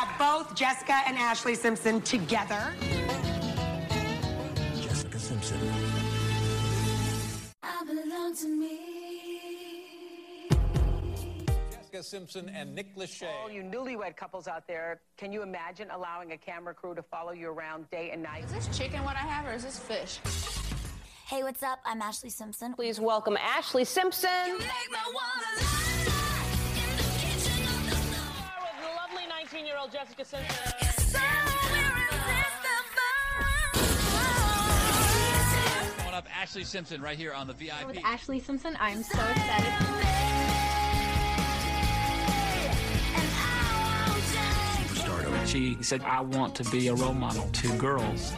have both Jessica and Ashley Simpson together. Jessica Simpson. I belong to me. Jessica Simpson and Nick Lachey. All you newlywed couples out there, can you imagine allowing a camera crew to follow you around day and night? Is this chicken what I have, or is this fish? Hey, what's up? I'm Ashley Simpson. Please welcome Ashley Simpson. You make me wanna lie in the kitchen of the store. With lovely 19-year-old Jessica Simpson. So irresistible. Coming up, Ashley Simpson right here on the VIP. With Ashley Simpson, I'm so excited. Superstardom. She said, I want to be a role model to girls.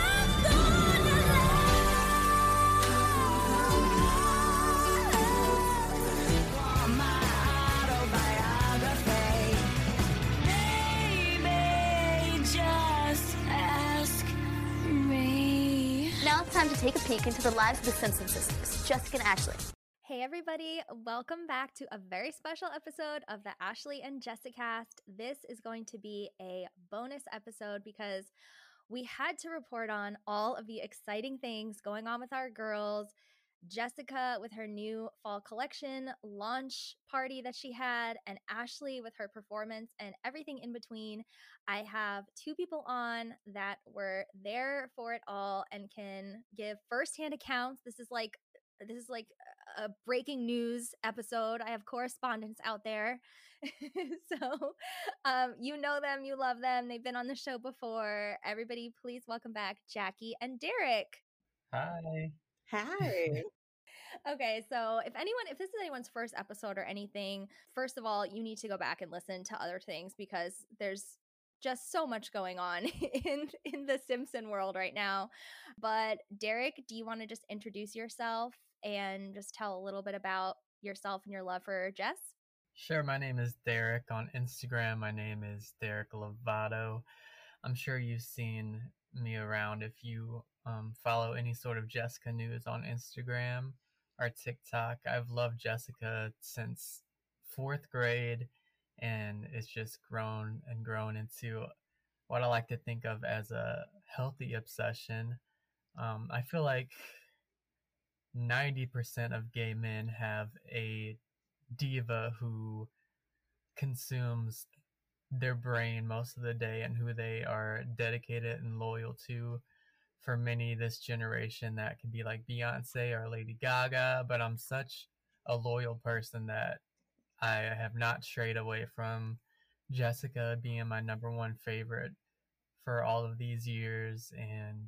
Now it's time to take a peek into the lives of the Simpson sisters, Jessica and Ashley. Hey everybody, welcome back to a very special episode of the Ashley and Jessica cast. This is going to be a bonus episode because we had to report on all of the exciting things going on with our girls. Jessica with her new fall collection launch party that she had, and Ashley with her performance and everything in between. I have two people on that were there for it all and can give firsthand accounts. This is like a breaking news episode. I have correspondents out there. So you know them, you love them. They've been on the show before. Everybody, please welcome back Jackie and Derek. Hi. Hi. Okay, so if this is anyone's first episode or anything, first of all, you need to go back and listen to other things because there's just so much going on in the Simpson world right now. But Derek, do you want to just introduce yourself and just tell a little bit about yourself and your love for Jess? Sure, my name is Derek. On Instagram, my name is Derek Lovato. I'm sure you've seen me around if you follow any sort of Jessica news on Instagram or TikTok. I've loved Jessica since 4th grade, and it's just grown and grown into what I like to think of as a healthy obsession. I feel like 90% of gay men have a diva who consumes their brain most of the day and who they are dedicated and loyal to. For many this generation, that could be like Beyonce or Lady Gaga, but I'm such a loyal person that I have not strayed away from Jessica being my number one favorite for all of these years. And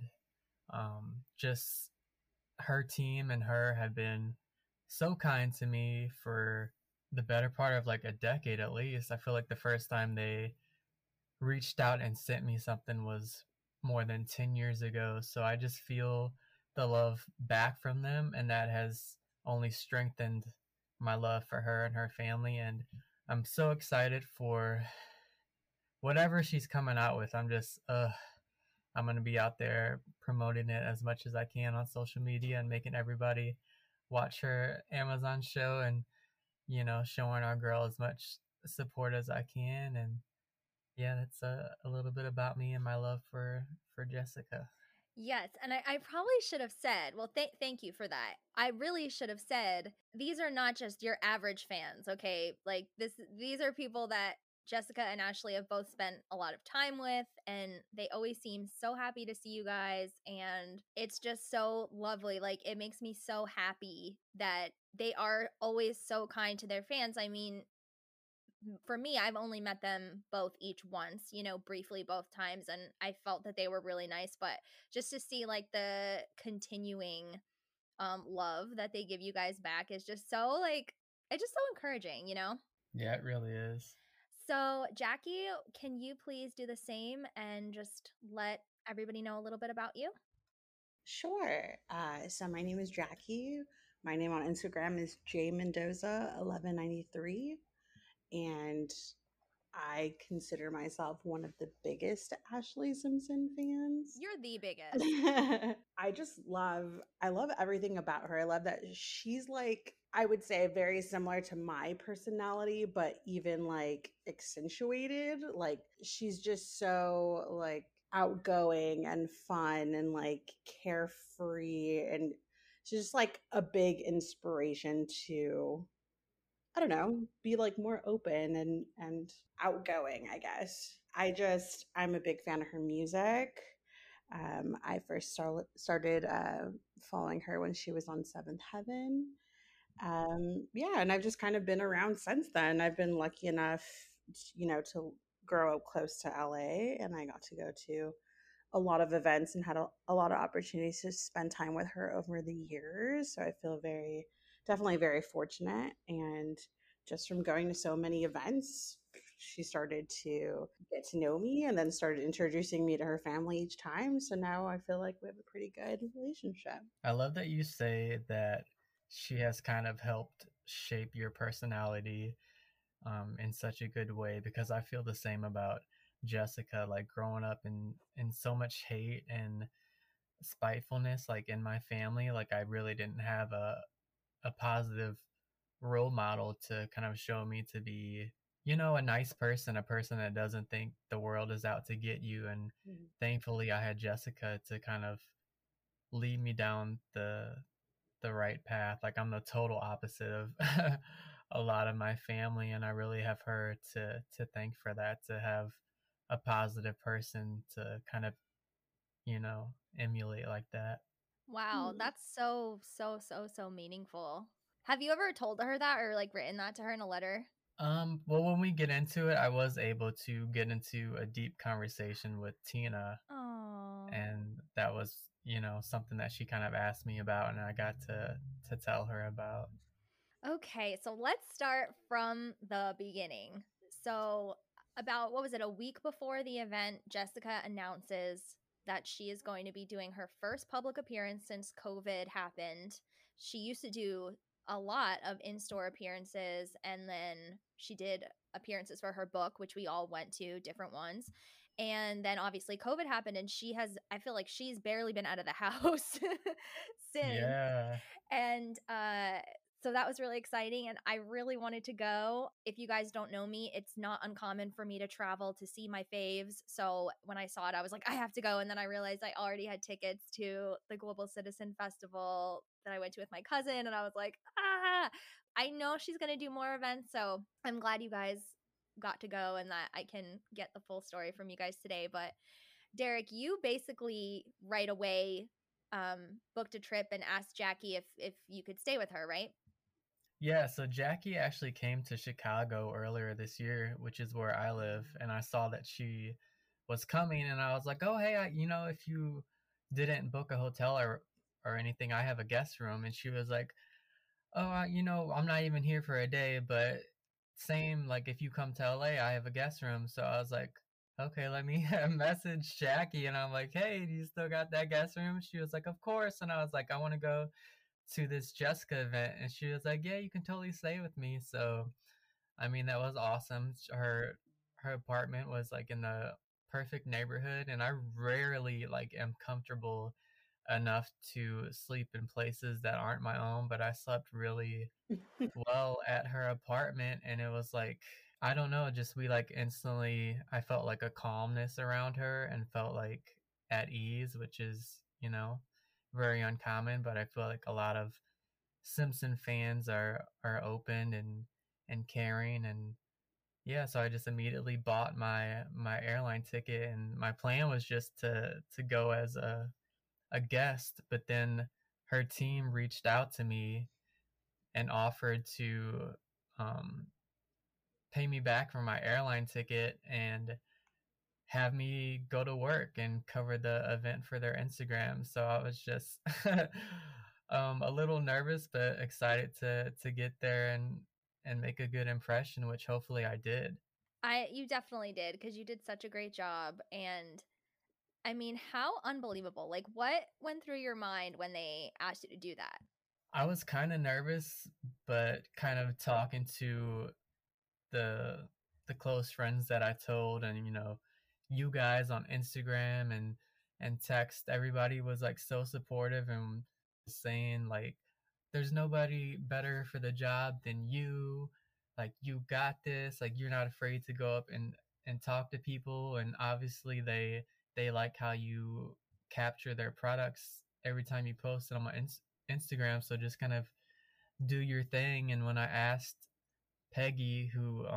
just her team and her have been so kind to me for the better part of like a decade at least. I feel like the first time they reached out and sent me something was more than 10 years ago. So I just feel the love back from them, and that has only strengthened my love for her and her family. And I'm so excited for whatever she's coming out with. I'm going to be out there promoting it as much as I can on social media and making everybody watch her Amazon show, and, you know, showing our girl as much support as I can. And yeah, that's a little bit about me and my love for Jessica. Yes, and I probably should have said, well, thank you for that. I really should have said, these are not just your average fans, okay? Like these are people that Jessica and Ashley have both spent a lot of time with, and they always seem so happy to see you guys, and it's just so lovely. Like, it makes me so happy that they are always so kind to their fans. I mean, for me, I've only met them both each once, you know, briefly both times, and I felt that they were really nice. But just to see like the continuing love that they give you guys back is just so it's just so encouraging, you know? Yeah, it really is. So Jackie, can you please do the same and just let everybody know a little bit about you? Sure. So my name is Jackie. My name on Instagram is jmendoza1193. And I consider myself one of the biggest Ashley Simpson fans. You're the biggest. I love everything about her. I love that she's like, I would say very similar to my personality, but even like accentuated. Like she's just so like outgoing and fun and like carefree, and she's just like a big inspiration to, I don't know, be like more open and outgoing, I guess. I'm a big fan of her music. I first started following her when she was on Seventh Heaven. Yeah, and I've just kind of been around since then. I've been lucky enough, to grow up close to LA, and I got to go to a lot of events and had a lot of opportunities to spend time with her over the years. So I feel definitely very fortunate. And just from going to so many events, she started to get to know me and then started introducing me to her family each time. So now I feel like we have a pretty good relationship. I love that you say that she has kind of helped shape your personality in such a good way, because I feel the same about Jessica. Like growing up in so much hate and spitefulness, like in my family, like I really didn't have a positive role model to kind of show me to be, a nice person, a person that doesn't think the world is out to get you. And thankfully I had Jessica to kind of lead me down the right path. Like I'm the total opposite of a lot of my family, and I really have her to thank for that, to have a positive person to kind of, emulate like that. Wow, that's so meaningful. Have you ever told her that or like written that to her in a letter? Well, when we get into it, I was able to get into a deep conversation with Tina. Oh. And that was, something that she kind of asked me about, and I got to tell her about. Okay, so let's start from the beginning. So, about, what was it, a week before the event, Jessica announces that she is going to be doing her first public appearance since COVID happened. She used to do a lot of in-store appearances, and then she did appearances for her book, which we all went to, different ones. And then obviously COVID happened, and I feel like she's barely been out of the house since. Yeah. And so that was really exciting, and I really wanted to go. If you guys don't know me, it's not uncommon for me to travel to see my faves. So when I saw it, I was like, I have to go. And then I realized I already had tickets to the Global Citizen Festival that I went to with my cousin, and I was like, I know she's going to do more events. So I'm glad you guys got to go and that I can get the full story from you guys today. But Derek, you basically right away booked a trip and asked Jackie if you could stay with her, right? Yeah, so Jackie actually came to Chicago earlier this year, which is where I live, and I saw that she was coming, and I was like, oh, hey, if you didn't book a hotel or anything, I have a guest room. And she was like, oh, I'm not even here for a day, but same, like if you come to LA, I have a guest room. So I was like, okay, let me message Jackie, and I'm like, hey, do you still got that guest room? She was like, of course. And I was like, I want to go to this Jessica event, and she was like, yeah, you can totally stay with me. So I mean, that was awesome. Her apartment was like in the perfect neighborhood, and I rarely like am comfortable enough to sleep in places that aren't my own, but I slept really well at her apartment. And it was like, I don't know, just we like instantly, I felt like a calmness around her and felt like at ease, which is, very uncommon. But I feel like a lot of Simpson fans are open and caring. And yeah, so I just immediately bought my airline ticket, and my plan was just to go as a guest. But then her team reached out to me and offered to pay me back for my airline ticket and have me go to work and cover the event for their Instagram. So I was just a little nervous, but excited to get there and make a good impression, which hopefully I did. You definitely did, because you did such a great job. And I mean, how unbelievable. Like, what went through your mind when they asked you to do that? I was kind of nervous, but kind of talking to the the close friends that I told, and you guys on Instagram and text, everybody was like so supportive and saying like there's nobody better for the job than you. Like, you got this. Like, you're not afraid to go up and talk to people. And obviously they like how you capture their products every time you post it on my Instagram. So just kind of do your thing. And when I asked Peggy,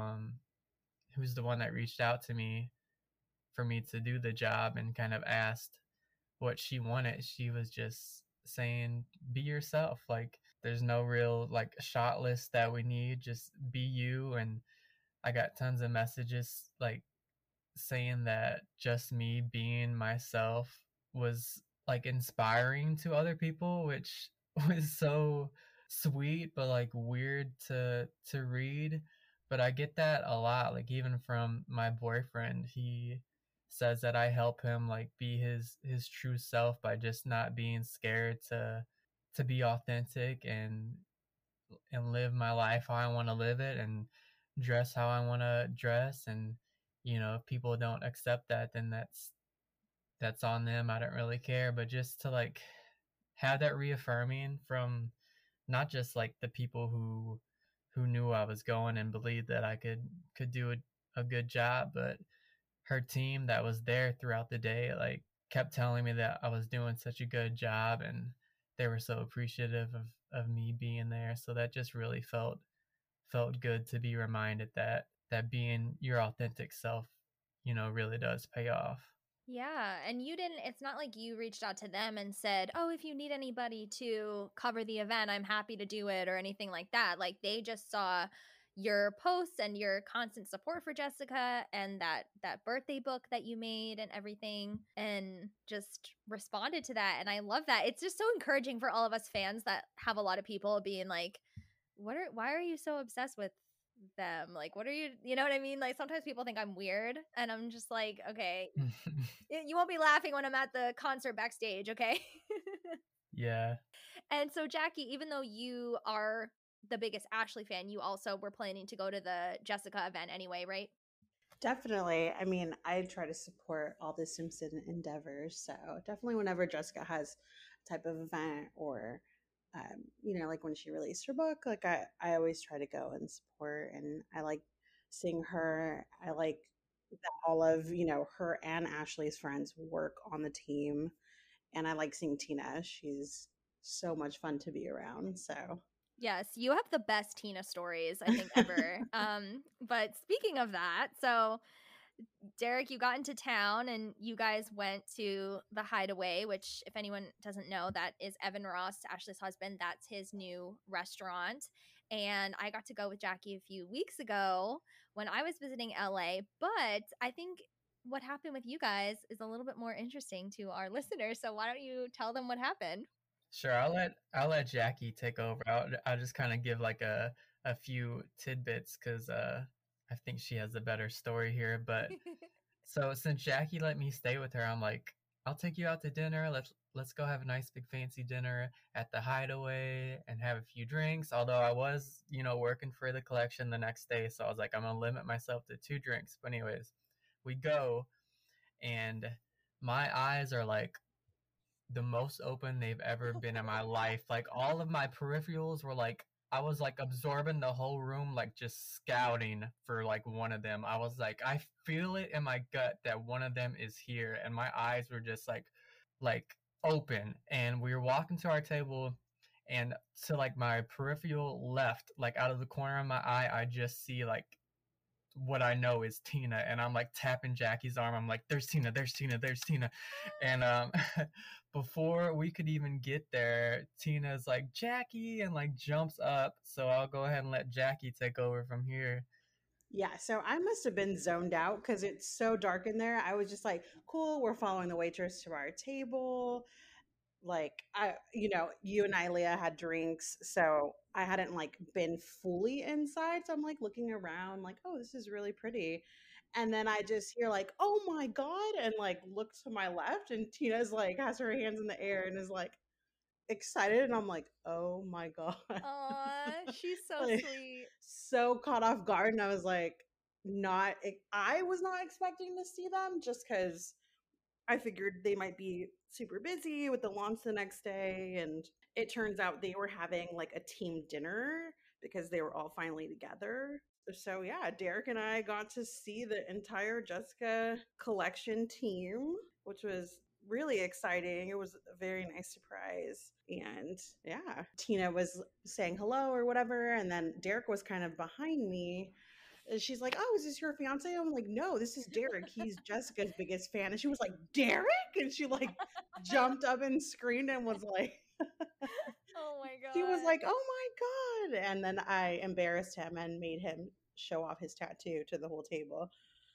who's the one that reached out to me for me to do the job, and kind of asked what she wanted, she was just saying, be yourself. Like, there's no real like shot list that we need, just be you. And I got tons of messages like saying that just me being myself was like inspiring to other people, which was so sweet but like weird to read. But I get that a lot, like even from my boyfriend. He says that I help him like be his true self by just not being scared to be authentic and live my life how I want to live it, and dress how I want to dress. And if people don't accept that, then that's on them. I don't really care. But just to like have that reaffirming from not just like the people who knew I was going and believed that I could do a good job, but her team that was there throughout the day like kept telling me that I was doing such a good job, and they were so appreciative of me being there. So that just really felt good to be reminded that being your authentic self, really does pay off. Yeah, and it's not like you reached out to them and said, oh, if you need anybody to cover the event, I'm happy to do it, or anything like that. Like, they just saw your posts and your constant support for Jessica, and that birthday book that you made and everything, and just responded to that. And I love that. It's just so encouraging for all of us fans that have a lot of people being like, why are you so obsessed with them? Like, what are you know what I mean? Like, sometimes people think I'm weird, and I'm just like, okay, you won't be laughing when I'm at the concert backstage, okay? Yeah. And so, Jackie, even though you are the biggest Ashley fan, you also were planning to go to the Jessica event anyway, right? Definitely. I mean, I try to support all the Simpson endeavors. So definitely whenever Jessica has a type of event, or, like when she released her book, like I always try to go and support. And I like seeing her. I like that all of, her and Ashley's friends work on the team. And I like seeing Tina. She's so much fun to be around. So yes, you have the best Tina stories, I think, ever. But speaking of that, so Derek, you got into town and you guys went to the Hideaway, which, if anyone doesn't know, that is Evan Ross, Ashley's husband. That's his new restaurant. And I got to go with Jackie a few weeks ago when I was visiting LA. But I think what happened with you guys is a little bit more interesting to our listeners. So why don't you tell them what happened? Sure, I'll let Jackie take over. I'll just kind of give like a few tidbits, because I think she has a better story here. But so since Jackie let me stay with her, I'm like, I'll take you out to dinner. Let's go have a nice big fancy dinner at the Hideaway and have a few drinks. Although I was, working for the collection the next day, so I was like, I'm gonna limit myself to 2 drinks. But anyways, we go, and my eyes are like the most open they've ever been in my life. Like, all of my peripherals were like, I was like absorbing the whole room, like just scouting for like one of them. I was like, I feel it in my gut that one of them is here. And my eyes were just like open. And we were walking to our table, and to like my peripheral left, like out of the corner of my eye, I just see like what I know is Tina. And I'm like tapping Jackie's arm. I'm like, there's Tina, there's Tina, there's Tina. And before we could even get there, Tina's like, Jackie, and like jumps up. So I'll go ahead and let Jackie take over from here. yeah, so I must have been zoned out because it's so dark in there. I was just like, cool, we're following the waitress to our table. Like, you and I, Leah, had drinks, so I hadn't like been fully inside. So I'm like looking around, like, oh, this is really pretty. And then I just hear like, oh my God, and like look to my left, and Tina's like has her hands in the air and is like excited, and I'm like, oh my God. Aw, she's so Like, sweet. so caught off guard. And I was like, I was not expecting to see them just because I figured they might be super busy with the launch the next day. And it turns out they were having like a team dinner because they were all finally together. So yeah, Derek and I got to see the entire Jessica collection team, which was really exciting. It was a very nice surprise. And yeah, Tina was saying hello or whatever. And then Derek was kind of behind me. And she's like, "Oh, is this your fiance?" I'm like, "No, this is Derek. He's Jessica's biggest fan." And she was like, "Derek?" And she like jumped up and screamed and was like, Oh my god. she was like, "Oh my god." And then I embarrassed him and made him show off his tattoo to the whole table.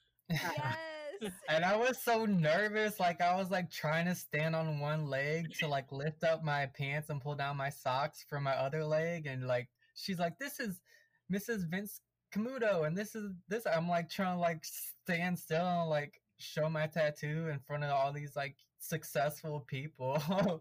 Yes. And I was so nervous, like I was like trying to stand on one leg to like lift up my pants and pull down my socks from my other leg, and like she's like, "This is Mrs. Vince Camuto," and this. I'm like trying to like stand still and like show my tattoo in front of all these like successful people.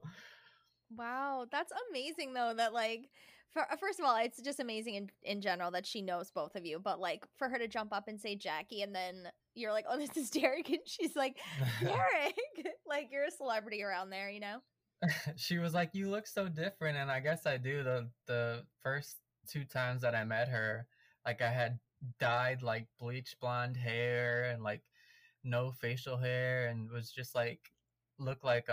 Wow, that's amazing though that like first of all, it's just amazing in general that she knows both of you, but like for her to jump up and say Jackie and then you're like, "Oh, this is Derek," and she's like, "Derek." Like you're a celebrity around there, you know? She was like, "You look so different," and I guess I do. The first 2 times that I met her, like I had dyed like bleach blonde hair and like no facial hair, and was just like looked like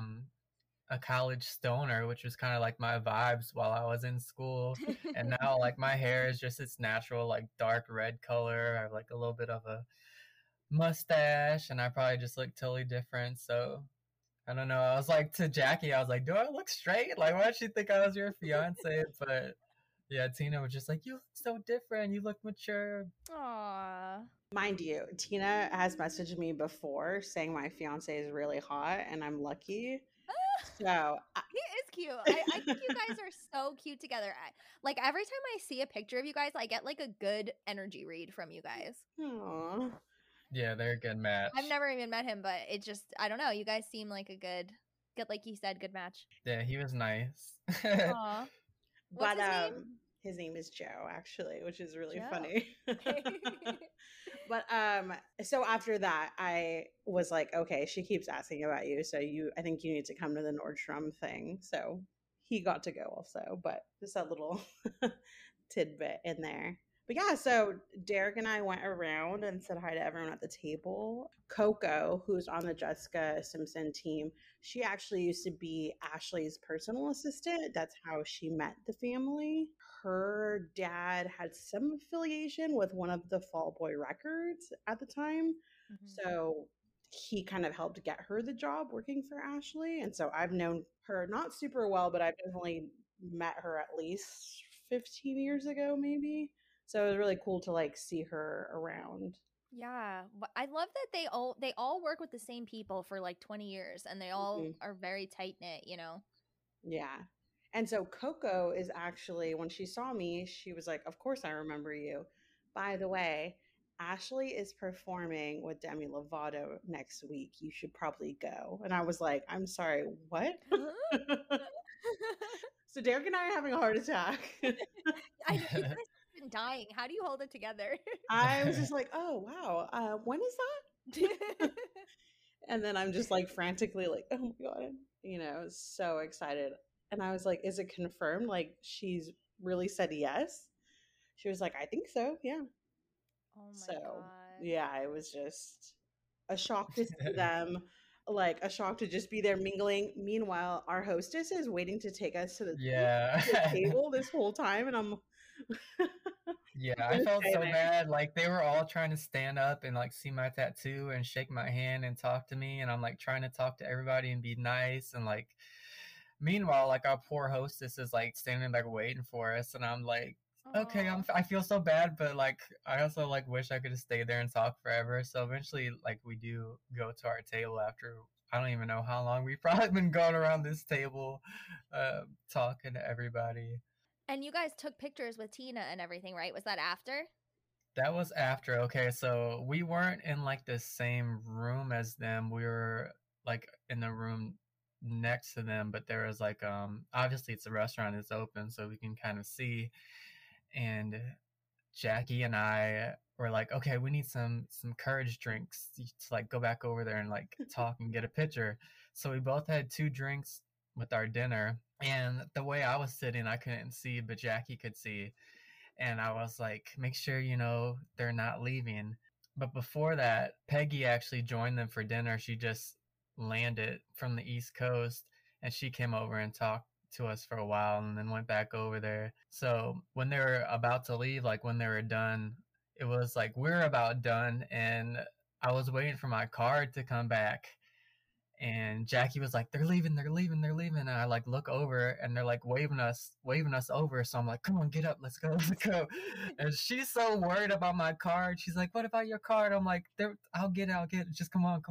a college stoner, which was kind of like my vibes while I was in school. And now like my hair is just its natural like dark red color. I have like a little bit of a mustache, and I probably just look totally different. So I don't know. I was like to Jackie, I was like, "Do I look straight? Like, why did she think I was your fiance?" But yeah, Tina was just like, "You look so different. You look mature." Aww. Mind you, Tina has messaged me before saying my fiance is really hot and I'm lucky. So He is cute. I think you guys are so cute together. Like every time I see a picture of you guys, I get like a good energy read from you guys. Aw. Yeah, they're a good match. I've never even met him, but it just I don't know. You guys seem like a good, like you said, good match. Yeah, he was nice. Aw. What's But his name? his name is Joe, actually, which is really Joe. funny. But so after that, I was like, "Okay, she keeps asking about you, so I think you need to come to the Nordstrom thing." So he got to go also, but just a little tidbit in there. But yeah, so Derek and I went around and said hi to everyone at the table. Coco, who's on the Jessica Simpson team, she actually used to be Ashley's personal assistant. That's how she met the family. Her dad had some affiliation with one of the Fall Boy Records at the time. So he kind of helped get her the job working for Ashley. And so I've known her not super well, but I've definitely met her at least 15 years ago, maybe. So it was really cool to like see her around. Yeah, I love that they all work with the same people for like 20 years, and they all are very tight knit. You know. Yeah. And so Coco is actually, when she saw me, she was like, "Of course I remember you. By the way, Ashley is performing with Demi Lovato next week. You should probably go." And I was like, "I'm sorry, what?" So Derek and I are having a heart attack. You guys have been dying. How do you hold it together? I was just like, "Oh, wow. When is that?" And then I'm just like frantically like, "Oh my God," so excited. And I was like, "Is it confirmed? Like she's really said yes?" She was like, "I think so. Yeah." Oh my So god. yeah, it was just a shock to see them, like a shock to just be there mingling. Meanwhile, our hostess is waiting to take us to the table this whole time, and I'm Yeah, I felt so bad. Like they were all trying to stand up and like see my tattoo and shake my hand and talk to me, and I'm like trying to talk to everybody and be nice, and like meanwhile, like our poor hostess is like standing there waiting for us, and I'm like, okay, I feel so bad, but like I also like wish I could have stayed there and talked forever. So eventually, like we do go to our table after I don't even know how long we've probably been going around this table, talking to everybody. And you guys took pictures with Tina and everything, right? Was that after? That was after. Okay, so we weren't in like the same room as them. We were like in the room next to them, but there was like obviously it's a restaurant, it's open, so we can kind of see. And Jackie and I were like, okay, we need some courage drinks to like go back over there and like talk and get a picture. So we both had 2 drinks with our dinner, and the way I was sitting, I couldn't see, but Jackie could see. And I was like, make sure, they're not leaving. But before that, Peggy actually joined them for dinner. She just landed from the East Coast, and she came over and talked to us for a while and then went back over there. So when they were about to leave, like when they were done, it was like we're about done, and I was waiting for my card to come back. And Jackie was like, they're leaving. And I like look over, and they're like waving us over. So I'm like, come on, get up, let's go. And she's so worried about my card. She's like, what about your card? I'm like, I'll get it. Just come on.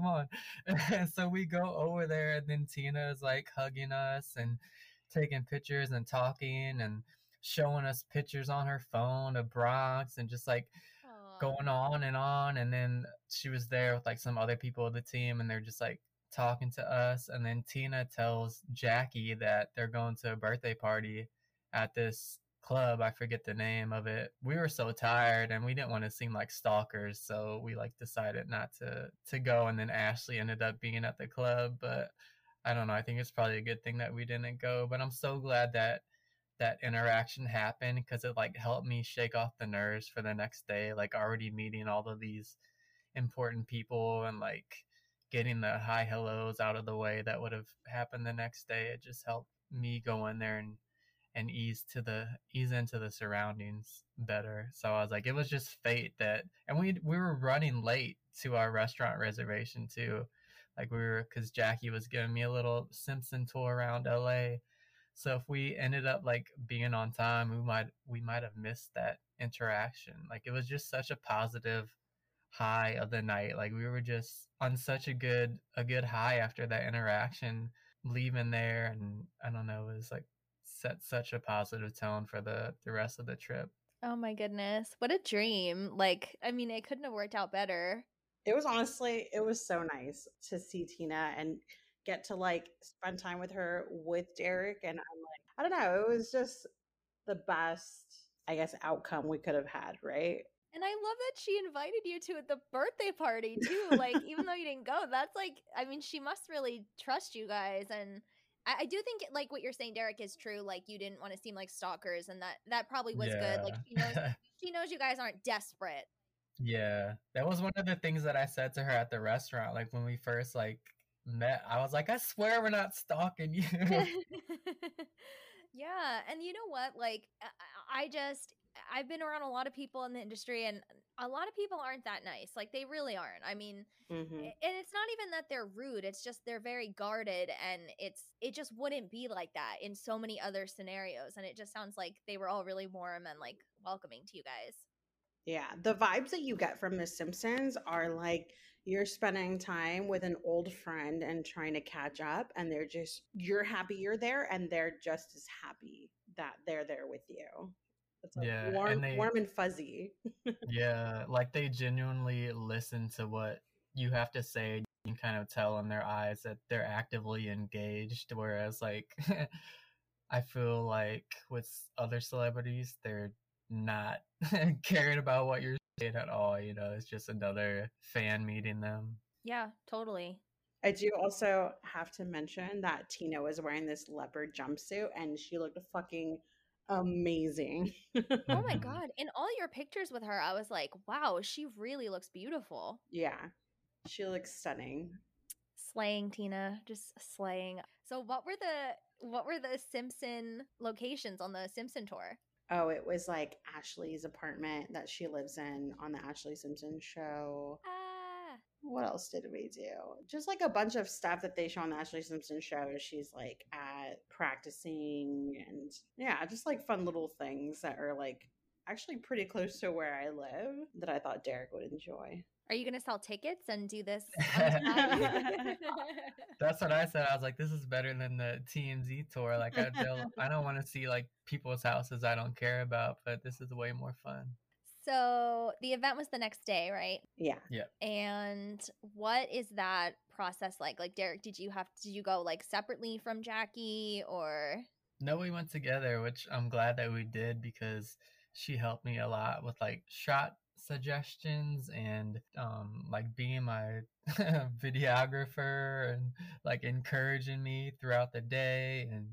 And so we go over there, and then Tina is like hugging us and taking pictures and talking and showing us pictures on her phone of Bronx and just like going on. And then she was there with like some other people of the team, and they're just like talking to us. And then Tina tells Jackie that they're going to a birthday party at this club. I forget the name of it. We were so tired and we didn't want to seem like stalkers, so we like decided not to go. And then Ashley ended up being at the club, but I don't know, I think it's probably a good thing that we didn't go. But I'm so glad that interaction happened, because it like helped me shake off the nerves for the next day, like already meeting all of these important people and like getting the hi hellos out of the way that would have happened the next day. It just helped me go in there and ease into the surroundings better. So I was like, it was just fate that, and we were running late to our restaurant reservation too. Like because Jackie was giving me a little Simpson tour around LA. So if we ended up like being on time, we might have missed that interaction. Like it was just such a positive high of the night. Like we were just on such a good high after that interaction, leaving there. And I don't know, it was like set such a positive tone for the rest of the trip. Oh my goodness, what a dream. Like, I mean, it couldn't have worked out better. It was so nice to see Tina and get to like spend time with her with Derek. And I'm like, I don't know, it was just the best, I guess, outcome we could have had, right? And I love that she invited you to the birthday party too. Like, even though you didn't go, that's like, I mean, she must really trust you guys. And I do think like what you're saying, Derek, is true. Like, you didn't want to seem like stalkers, and that probably was good. Like, she knows you guys aren't desperate. Yeah, that was one of the things that I said to her at the restaurant. Like when we first like met, I was like, I swear we're not stalking you. Yeah, and you know what? Like, I've been around a lot of people in the industry, and a lot of people aren't that nice. Like, they really aren't. I mean, and it's not even that they're rude. It's just they're very guarded, and it just wouldn't be like that in so many other scenarios. And it just sounds like they were all really warm and like welcoming to you guys. Yeah, the vibes that you get from The Simpsons are like you're spending time with an old friend and trying to catch up, and you're happy you're there, and they're just as happy that they're there with you. It's like warm and fuzzy. Yeah, like they genuinely listen to what you have to say. You can kind of tell in their eyes that they're actively engaged, whereas like I feel like with other celebrities, they're not caring about what you're saying at all. It's just another fan meeting them. Yeah, totally. I do also have to mention that Tina was wearing this leopard jumpsuit, and she looked fucking amazing. Oh my god, in all your pictures with her, I was like, wow, she really looks beautiful. Yeah, she looks stunning. Slaying, Tina, just slaying. So what were the Simpson locations on the Simpson tour? Oh, it was like Ashley's apartment that she lives in on the Ashley Simpson show. What else did we do? Just like a bunch of stuff that they show on the Ashley Simpson show. She's like at practicing, and yeah, just like fun little things that are like actually pretty close to where I live that I thought Derek would enjoy. Are you going to sell tickets and do this on the side? That's what I said. I was like, this is better than the TMZ tour. Like, I don't want to see like people's houses I don't care about, but this is way more fun. So the event was the next day, right? Yeah. And what is that process like? Like, Derek, did you go like separately from Jackie, or? No, we went together, which I'm glad that we did, because she helped me a lot with like shot suggestions and like being my videographer and like encouraging me throughout the day. And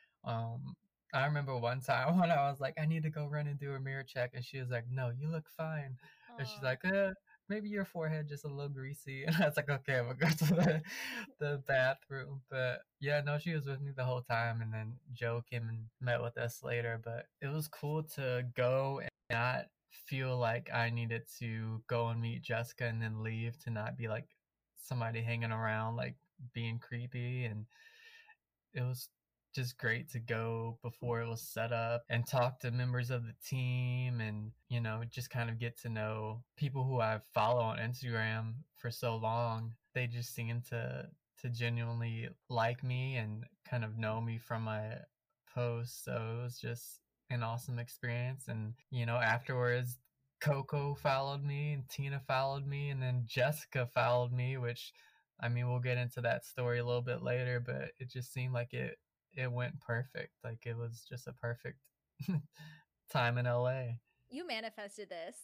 I remember one time when I was like, I need to go run and do a mirror check, and she was like, no, you look fine. And she's like, maybe your forehead just a little greasy. And I was like, okay, I'm gonna go to the bathroom. But yeah, no, she was with me the whole time. And then Joe came and met with us later. But it was cool to go and not feel like I needed to go and meet Jessica and then leave, to not be like somebody hanging around, like being creepy. And it was just great to go before it was set up and talk to members of the team, and you know, just kind of get to know people who I follow on Instagram for so long. They just seem to genuinely like me and kind of know me from my posts. So it was just an awesome experience. And you know, afterwards Coco followed me and Tina followed me, and then Jessica followed me, which I mean, we'll get into that story a little bit later, but it just seemed like it went perfect. Like it was just a perfect time in LA. You manifested this.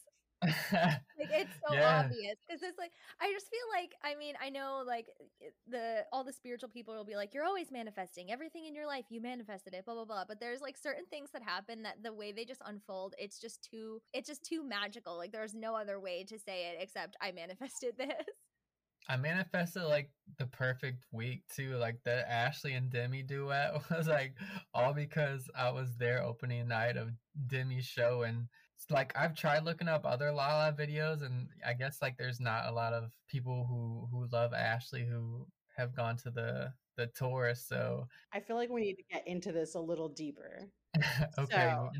Like it's so obvious, because it's like, I just feel like, I mean, I know like all the spiritual people will be like, you're always manifesting everything in your life, you manifested it, blah blah blah, but there's like certain things that happen that the way they just unfold, it's just too magical. Like there's no other way to say it except I manifested this. I manifested like the perfect week too. Like the Ashley and Demi duet was like all because I was there opening night of Demi's show. And like I've tried looking up other Lala videos, and I guess like there's not a lot of people who love Ashley who have gone to the tour. So I feel like we need to get into this a little deeper. Okay. So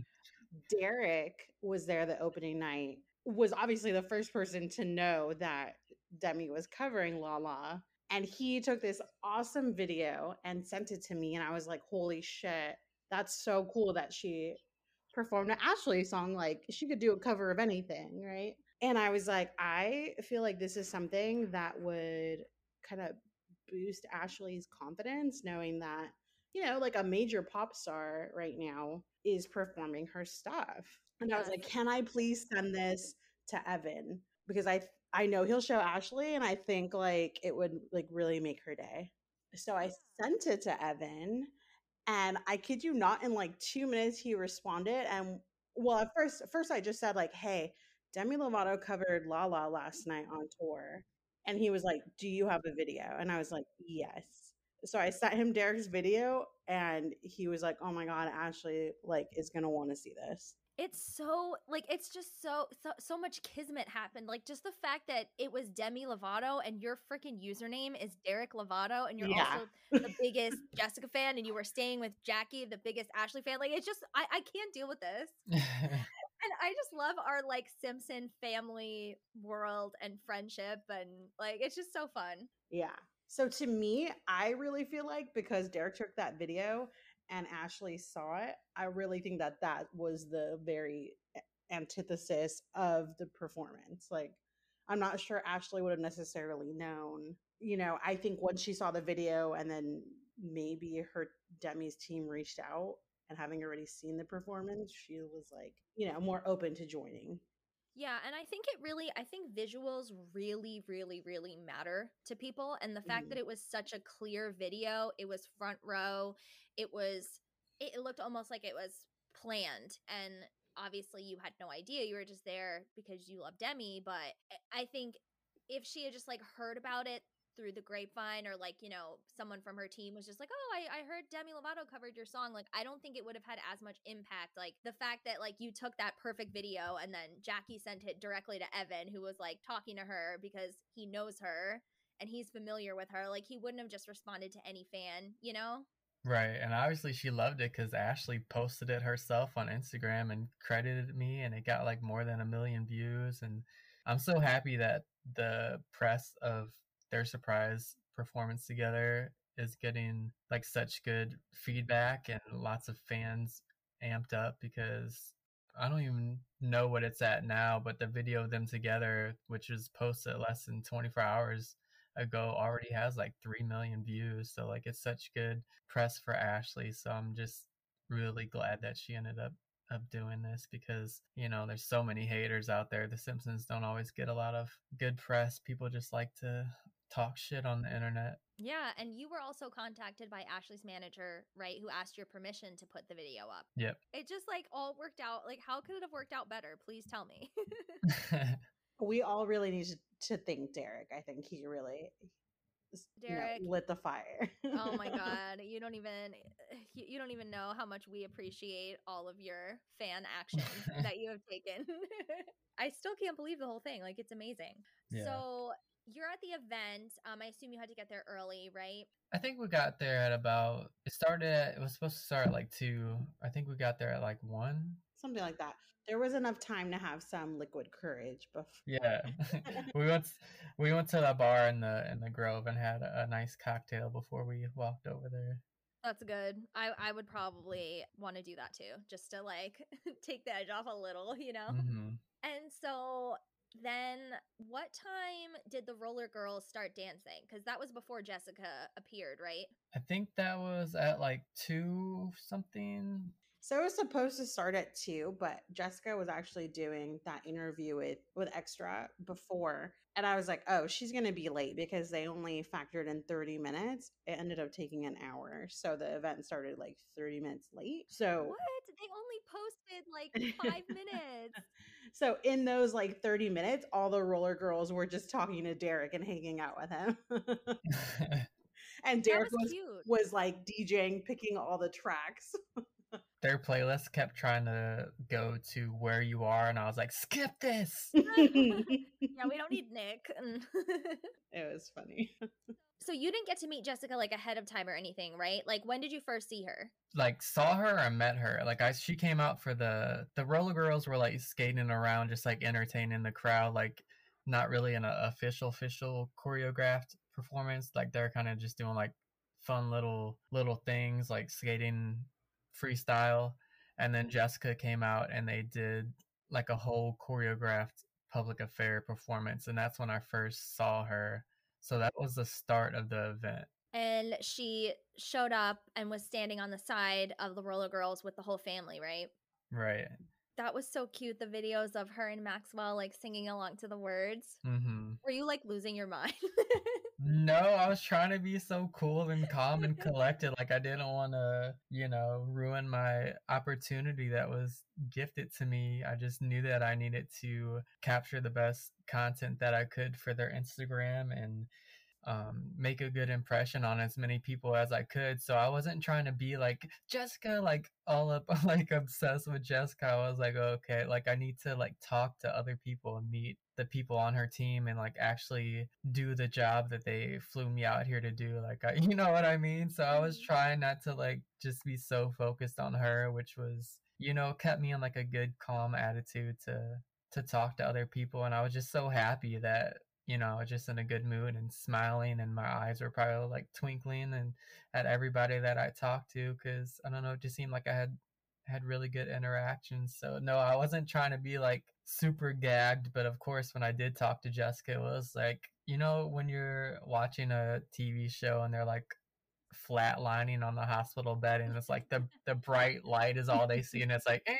Derek was there the opening night, was obviously the first person to know that Demi was covering Lala, and he took this awesome video and sent it to me, and I was like, holy shit, that's so cool that she performed an Ashley song. Like she could do a cover of anything, right? And I was like, I feel like this is something that would kind of boost Ashley's confidence, knowing that, you know, like a major pop star right now is performing her stuff. And I was like, can I please send this to Evan? Because I know he'll show Ashley, and I think like it would like really make her day. So I sent it to Evan, and I kid you not, in like 2 minutes he responded. And well, at first I just said like, hey, Demi Lovato covered Lala last night on tour. And he was like, do you have a video? And I was like, yes. So I sent him Derek's video, and he was like, oh my God, Ashley like is gonna want to see this. It's so like, it's just so much kismet happened. Like just the fact that it was Demi Lovato and your freaking username is Derek Lovato, and you're also the biggest Jessica fan, and you were staying with Jackie, the biggest Ashley fan. Like it's just, I can't deal with this. And I just love our like Simpson family world and friendship, and like it's just so fun. Yeah. So to me, I really feel like because Derek took that video and Ashley saw it, I really think that that was the very antithesis of the performance. Like, I'm not sure Ashley would have necessarily known. You know, I think once she saw the video, and then maybe her Demi's team reached out, and having already seen the performance, she was like, you know, more open to joining. Yeah, and I think visuals really, really, really matter to people. And the fact that it was such a clear video, it was front row, it looked almost like it was planned. And obviously you had no idea, you were just there because you love Demi. But I think if she had just like heard about it through the grapevine, or like, you know, someone from her team was just like, oh, I heard Demi Lovato covered your song, like I don't think it would have had as much impact. Like the fact that like you took that perfect video and then Jackie sent it directly to Evan, who was like talking to her because he knows her and he's familiar with her, like he wouldn't have just responded to any fan, you know? Right. And obviously she loved it because Ashley posted it herself on Instagram and credited me, and it got like more than 1 million views. And I'm so happy that the press of their surprise performance together is getting like such good feedback and lots of fans amped up, because I don't even know what it's at now, but the video of them together, which was posted less than 24 hours ago, already has like 3 million views. So like it's such good press for Ashley. So I'm just really glad that she ended up of doing this because, you know, there's so many haters out there. The Simpsons don't always get a lot of good press. People just like to talk shit on the internet. Yeah, and you were also contacted by Ashley's manager, right, who asked your permission to put the video up. Yep. It just like all worked out. Like, how could it have worked out better? Please tell me. We all really need to thank Derek. I think he really Derek lit the fire. Oh my god, you don't even know how much we appreciate all of your fan action that you have taken. I still can't believe the whole thing. Like, it's amazing. Yeah. So you're at the event. I assume you had to get there early, right? I think we got there at about, it was supposed to start at like 2. I think we got there at like 1. Something like that. There was enough time to have some liquid courage before. Yeah. we went to the bar in the Grove and had a nice cocktail before we walked over there. That's good. I would probably want to do that too, just to like take the edge off a little, you know? Mm-hmm. And so then what time did the Roller Girls start dancing? Because that was before Jessica appeared, right? I think that was at like 2 something. So it was supposed to start at 2, but Jessica was actually doing that interview with Extra before. And I was like, oh, she's going to be late because they only factored in 30 minutes. It ended up taking an hour. So the event started like 30 minutes late. So what? They only posted like 5 minutes. So in those like 30 minutes, all the Roller Girls were just talking to Derek and hanging out with him. And Derek was like DJing, picking all the tracks. Their playlist kept trying to go to Where You Are, and I was like, skip this! Yeah, we don't need Nick. It was funny. So you didn't get to meet Jessica like ahead of time or anything, right? Like, when did you first see her? Like, saw her or met her. Like, she came out for the Roller Girls were like skating around, just like entertaining the crowd, like not really an official choreographed performance. Like, they're kind of just doing like fun little things, like skating freestyle. And then Jessica came out and they did like a whole choreographed public affair performance, and that's when I first saw her. So that was the start of the event. And she showed up and was standing on the side of the Roller Girls with the whole family, right? Right. That was so cute. The videos of her and Maxwell like singing along to the words. Mm-hmm. Were you like losing your mind? No, I was trying to be so cool and calm and collected. Like, I didn't want to, ruin my opportunity that was gifted to me. I just knew that I needed to capture the best content that I could for their Instagram and make a good impression on as many people as I could. So I wasn't trying to be like Jessica, like all up, like obsessed with Jessica. I was like, okay, like I need to like talk to other people and meet the people on her team and like actually do the job that they flew me out here to do. Like, you know what I mean? So I was trying not to like just be so focused on her, which was, kept me in like a good, calm attitude to talk to other people. And I was just so happy that, just in a good mood and smiling, and my eyes were probably like twinkling and at everybody that I talked to, because I don't know, it just seemed like I had really good interactions. So no, I wasn't trying to be like super gagged, but of course when I did talk to Jessica, it was like, when you're watching a TV show and they're like flatlining on the hospital bed and it's like the bright light is all they see and it's like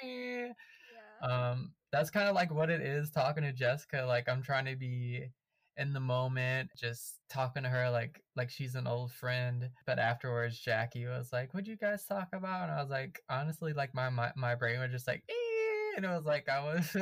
Yeah. That's kind of like what it is talking to Jessica. Like, I'm trying to be in the moment, just talking to her like she's an old friend. But afterwards, Jackie was like, what'd you guys talk about? And I was like, honestly, like my brain was just like, and it was like I was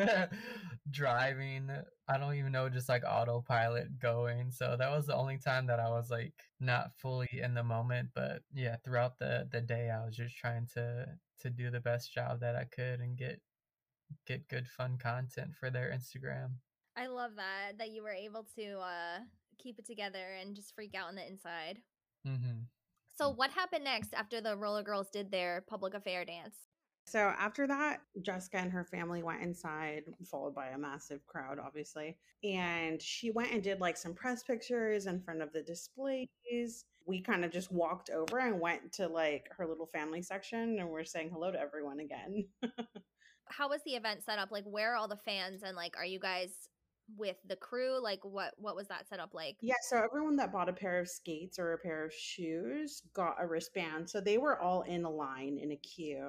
driving, I don't even know, just like autopilot going. So that was the only time that I was like not fully in the moment. But yeah, throughout the day, I was just trying to do the best job that I could and get good fun content for their Instagram. I love that you were able to keep it together and just freak out on the inside. Mm-hmm. So what happened next after the Roller Girls did their public affair dance? So after that, Jessica and her family went inside, followed by a massive crowd, obviously. And she went and did like some press pictures in front of the displays. We kind of just walked over and went to like her little family section, and we're saying hello to everyone again. How was the event set up? Like, where are all the fans, and like, are you guys with the crew? Like, what was that set up like? Yeah, so everyone that bought a pair of skates or a pair of shoes got a wristband. So they were all in a line in a queue.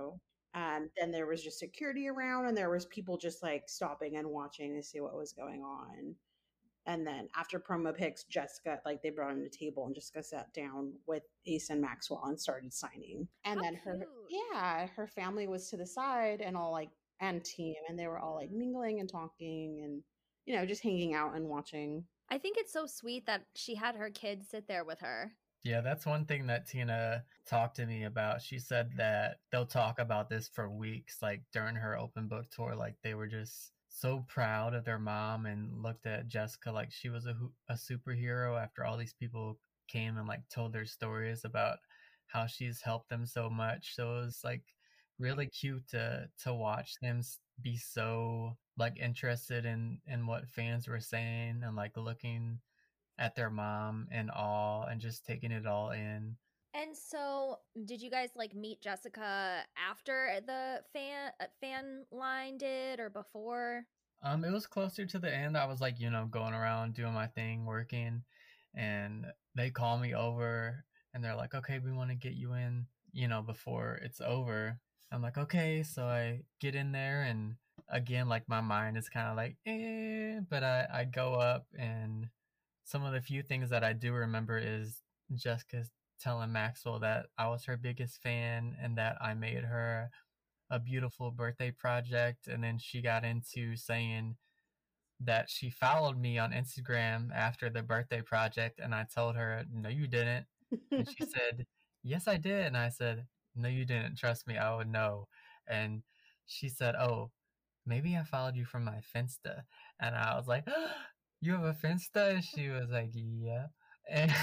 And then there was just security around, and there was people just like stopping and watching to see what was going on. And then after promo pics, Jessica, like they brought in a table and Jessica sat down with Ace and Maxwell and started signing. And How then her family was to the side and all like, and team, and they were all like mingling and talking and, you know, just hanging out and watching. I think it's so sweet that she had her kids sit there with her. Yeah, that's one thing that Tina talked to me about. She said that they'll talk about this for weeks, like during her open book tour. Like they were just so proud of their mom and looked at Jessica like she was a superhero after all these people came and like told their stories about how she's helped them so much. So it was like really cute to watch them be so like interested in what fans were saying and like looking at their mom in awe and just taking it all in. And so, did you guys like meet Jessica after the fan line did or before? It was closer to the end. I was like, you know, going around doing my thing, working, and they call me over and they're like, okay, we want to get you in, you know, before it's over. I'm like, okay. So I get in there and again, like my mind is kind of like, but I go up and some of the few things that I do remember is Jessica telling Maxwell that I was her biggest fan and that I made her a beautiful birthday project. And then she got into saying that she followed me on Instagram after the birthday project. And I told her, no, you didn't. And she said, yes, I did. And I said, no, you didn't. Trust me, I would know. And she said, oh, maybe I followed you from my Finsta. And I was like, oh, you have a Finsta? And she was like, yeah. And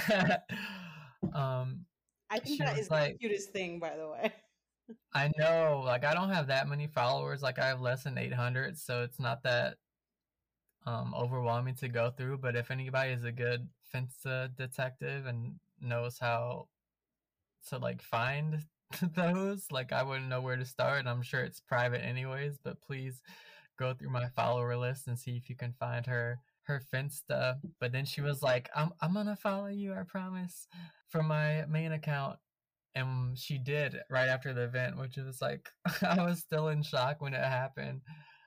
I think that is like, the cutest thing, by the way. I know, like I don't have that many followers. Like I have less than 800, so it's not that overwhelming to go through. But if anybody is a good Finsta detective and knows how to like find those, like I wouldn't know where to start. I'm sure it's private anyways, but please go through my follower list and see if you can find her Finsta. But then she was like, I'm gonna follow you, I promise, from my main account. And she did right after the event, which was like, I was still in shock when it happened.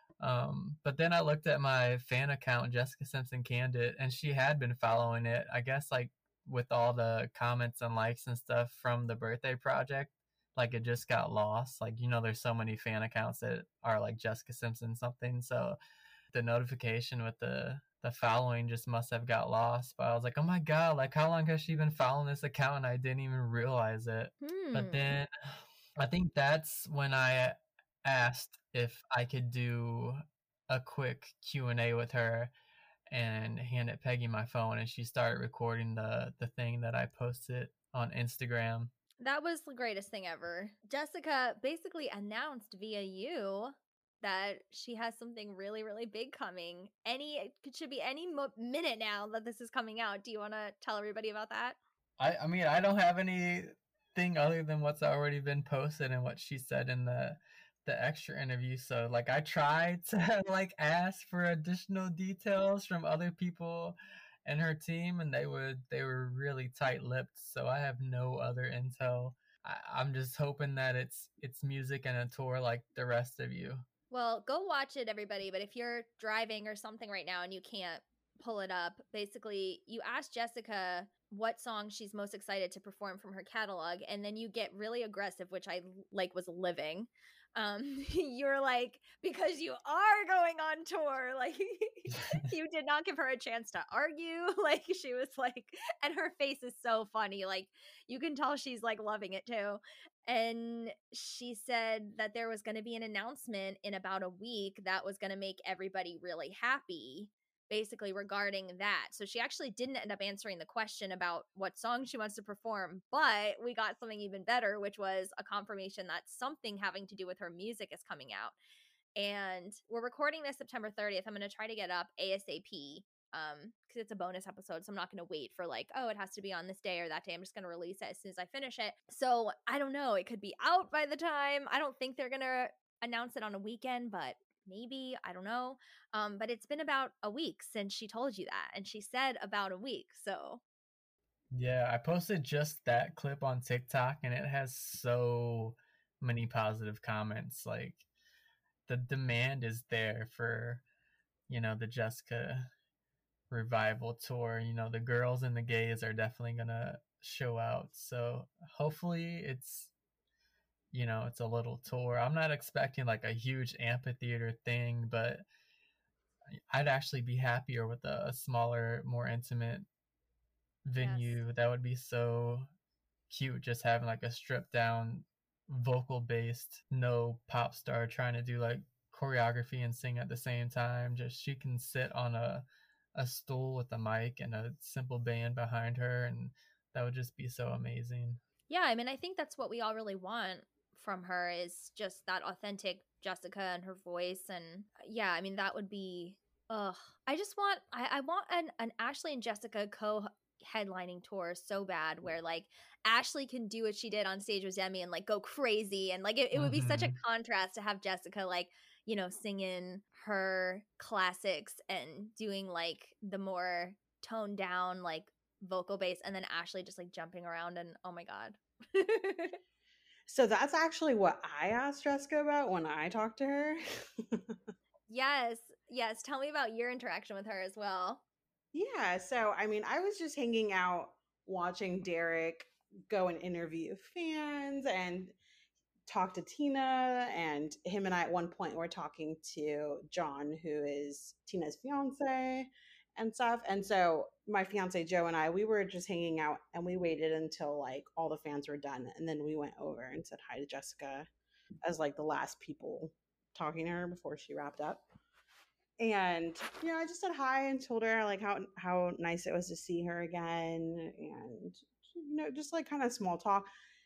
But then I looked at my fan account, Jessica Simpson Candid, and she had been following it, I guess, like with all the comments and likes and stuff from the birthday project. Like it just got lost. Like, you know, there's so many fan accounts that are like Jessica Simpson something. So the notification with the following just must have got lost. But I was like, oh my God, like how long has she been following this account? And I didn't even realize it. But then I think that's when I asked if I could do a quick Q&A with her and handed Peggy my phone, and she started recording the thing that I posted on Instagram. That was the greatest thing ever. Jessica basically announced via you that she has something really, really big coming. It should be any minute now that this is coming out. Do you want to tell everybody about that? I mean, I don't have anything other than what's already been posted and what she said in the extra interview. So like I tried to like ask for additional details from other people and her team, and they were really tight-lipped, so I have no other intel. I'm just hoping that it's music and a tour like the rest of you. Well, go watch it, everybody. But if you're driving or something right now and you can't pull it up, basically you ask Jessica what song she's most excited to perform from her catalog, and then you get really aggressive, which I like was living. You're like, because you are going on tour, like you did not give her a chance to argue. Like she was like, and her face is so funny, like you can tell she's like loving it too. And she said that there was going to be an announcement in about a week that was going to make everybody really happy, basically regarding that. So she actually didn't end up answering the question about what song she wants to perform, but we got something even better, which was a confirmation that something having to do with her music is coming out. And we're recording this September 30th. I'm going to try to get up ASAP because it's a bonus episode, so I'm not going to wait for like, oh, it has to be on this day or that day. I'm just going to release it as soon as I finish it. So I don't know. It could be out by the time. I don't think they're going to announce it on a weekend, but maybe, I don't know. But it's been about a week since she told you that, and she said about a week. So yeah, I posted just that clip on TikTok, and it has so many positive comments. Like, the demand is there for, the Jessica revival tour. The girls and the gays are definitely gonna show out. So hopefully it's a little tour. I'm not expecting like a huge amphitheater thing, but I'd actually be happier with a smaller, more intimate venue. Yes. That would be so cute, just having like a stripped down vocal based, no pop star trying to do like choreography and sing at the same time. Just she can sit on a stool with a mic and a simple band behind her, and that would just be so amazing. Yeah, I mean, I think that's what we all really want from her, is just that authentic Jessica and her voice. And yeah, I mean, that would be, I just want, I want an Ashley and Jessica co-headlining tour so bad, where like Ashley can do what she did on stage with Demi and like go crazy. And like, it would be such a contrast to have Jessica like, singing her classics and doing like the more toned down, like vocal bass, and then Ashley just like jumping around, and oh my God. So that's actually what I asked Jessica about when I talked to her. Yes. Tell me about your interaction with her as well. Yeah. So, I mean, I was just hanging out watching Derek go and interview fans and talk to Tina. And him and I at one point were talking to John, who is Tina's fiance and stuff. And so my fiance Joe and I, we were just hanging out, and we waited until like all the fans were done, and then we went over and said hi to Jessica as like the last people talking to her before she wrapped up. And I just said hi and told her like how nice it was to see her again, and just like kind of small talk.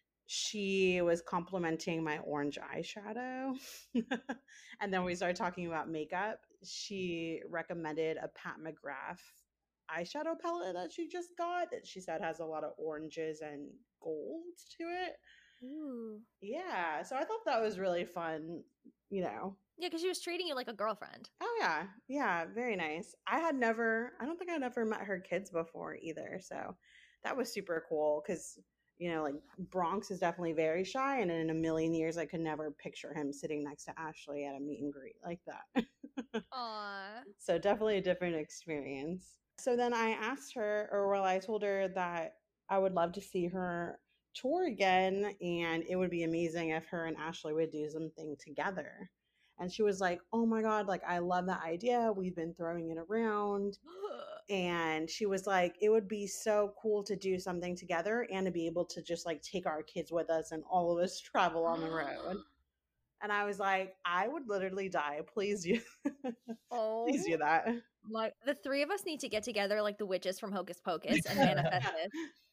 She was complimenting my orange eyeshadow. And then we started talking about makeup. She recommended a Pat McGrath eyeshadow palette that she just got, that she said has a lot of oranges and golds to it. Ooh. Yeah. So I thought that was really fun, Yeah, because she was treating you like a girlfriend. Oh, yeah. Yeah. Very nice. I don't think I'd ever met her kids before either. So that was super cool because, like Bronx is definitely very shy, and in a million years, I could never picture him sitting next to Ashley at a meet and greet like that. Aww. So definitely a different experience. So then I asked her, I told her that I would love to see her tour again, and it would be amazing if her and Ashley would do something together. And she was like, oh my God, like, I love that idea. We've been throwing it around. And she was like, it would be so cool to do something together and to be able to just like take our kids with us and all of us travel on the road. And I was like, I would literally die. Please do. Please do that. The three of us need to get together like the witches from Hocus Pocus and manifest this.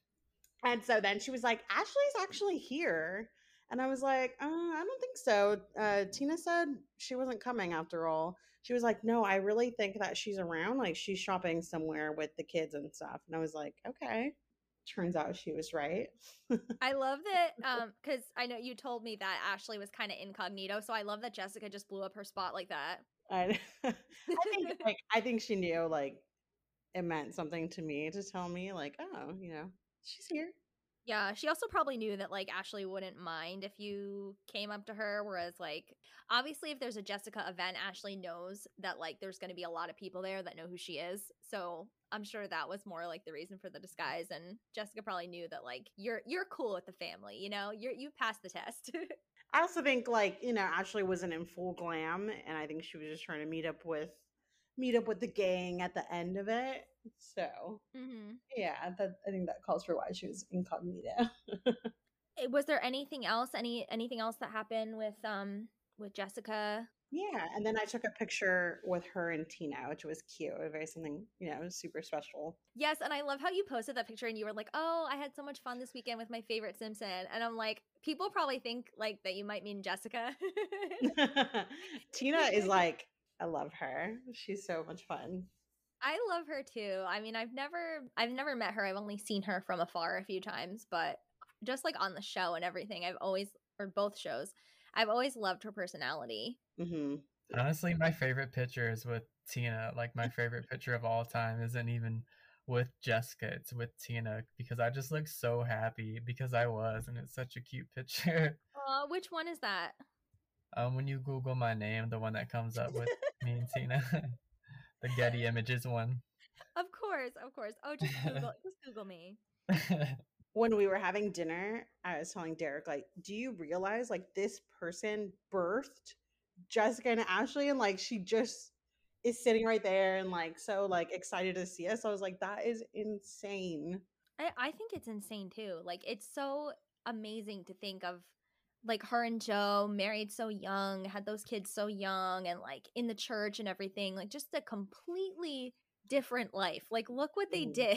And so then she was like, Ashley's actually here. And I was like, I don't think so. Tina said she wasn't coming after all. She was like, no, I really think that she's around. Like, she's shopping somewhere with the kids and stuff. And I was like, okay. Turns out she was right. I love that, because I know you told me that Ashley was kind of incognito. So I love that Jessica just blew up her spot like that. I think she knew, like, it meant something to me to tell me, like, oh, she's here. Yeah, she also probably knew that like Ashley wouldn't mind if you came up to her, whereas like obviously if there's a Jessica event, Ashley knows that like there's going to be a lot of people there that know who she is. So I'm sure that was more like the reason for the disguise, and Jessica probably knew that like you're cool with the family, you passed the test. I also think like, Ashley wasn't in full glam, and I think she was just trying to meet up with the gang at the end of it. So yeah, I think that calls for why she was incognito. Was there anything else? Anything else that happened with Jessica? Yeah, and then I took a picture with her and Tina, which was cute. Very something, super special. Yes, and I love how you posted that picture and you were like, "Oh, I had so much fun this weekend with my favorite Simpson." And I'm like, people probably think like that you might mean Jessica. Tina is like, I love her. She's so much fun. I love her too. I mean, I've never met her. I've only seen her from afar a few times, but just like on the show and everything, both shows, I've always loved her personality. Mm-hmm. Honestly, my favorite picture is with Tina. Like, my favorite picture of all time isn't even with Jessica, it's with Tina, because I just look so happy, because I was, and it's such a cute picture. Which one is that? When you Google my name, the one that comes up with me and Tina, the Getty Images one. Of course. Oh, just Google me. When we were having dinner, I was telling Derek, like, do you realize, like, this person birthed Jessica and Ashley, and like she just is sitting right there and like so like excited to see us. I was like, that is insane. I think it's insane too. Like, it's so amazing to think of, like, her and Joe married so young, had those kids so young, and like in the church and everything. Like, just a completely different life. Like, look what they did.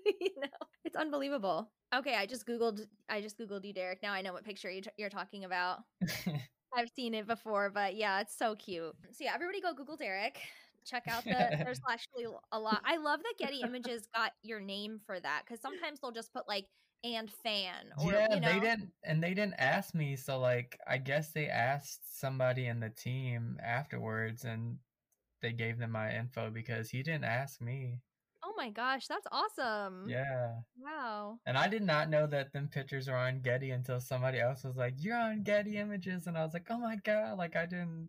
It's unbelievable. Okay, I just googled you, Derek. Now I know what picture you're talking about. I've seen it before, but yeah, it's so cute. So yeah, everybody go Google Derek. Check out there's actually a lot. I love that Getty Images got your name for that, because sometimes they'll just put like and fan or they didn't ask me, so like I guess they asked somebody in the team afterwards and they gave them my info because he didn't ask me. Oh my gosh, that's awesome. Yeah. Wow. And I did not know that them pictures were on Getty until somebody else was like, you're on Getty Images. And I was like, oh my God, like I didn't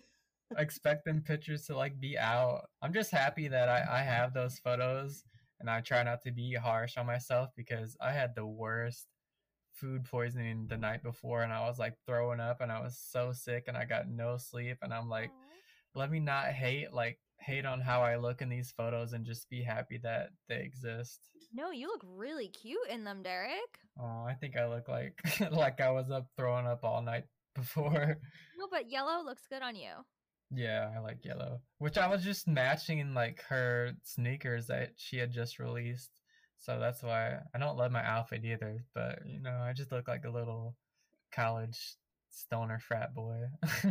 expect them pictures to like be out. I'm just happy that I have those photos, and I try not to be harsh on myself because I had the worst food poisoning the night before, and I was like throwing up and I was so sick and I got no sleep, and I'm like, let me not hate on how I look in these photos and just be happy that they exist. No, you look really cute in them, Derek. Oh, I think I look like like I was up throwing up all night before. No, but yellow looks good on you. Yeah, I like yellow, which I was just matching like her sneakers that she had just released. So that's why I don't love my outfit either, but you know, I just look like a little college stoner frat boy.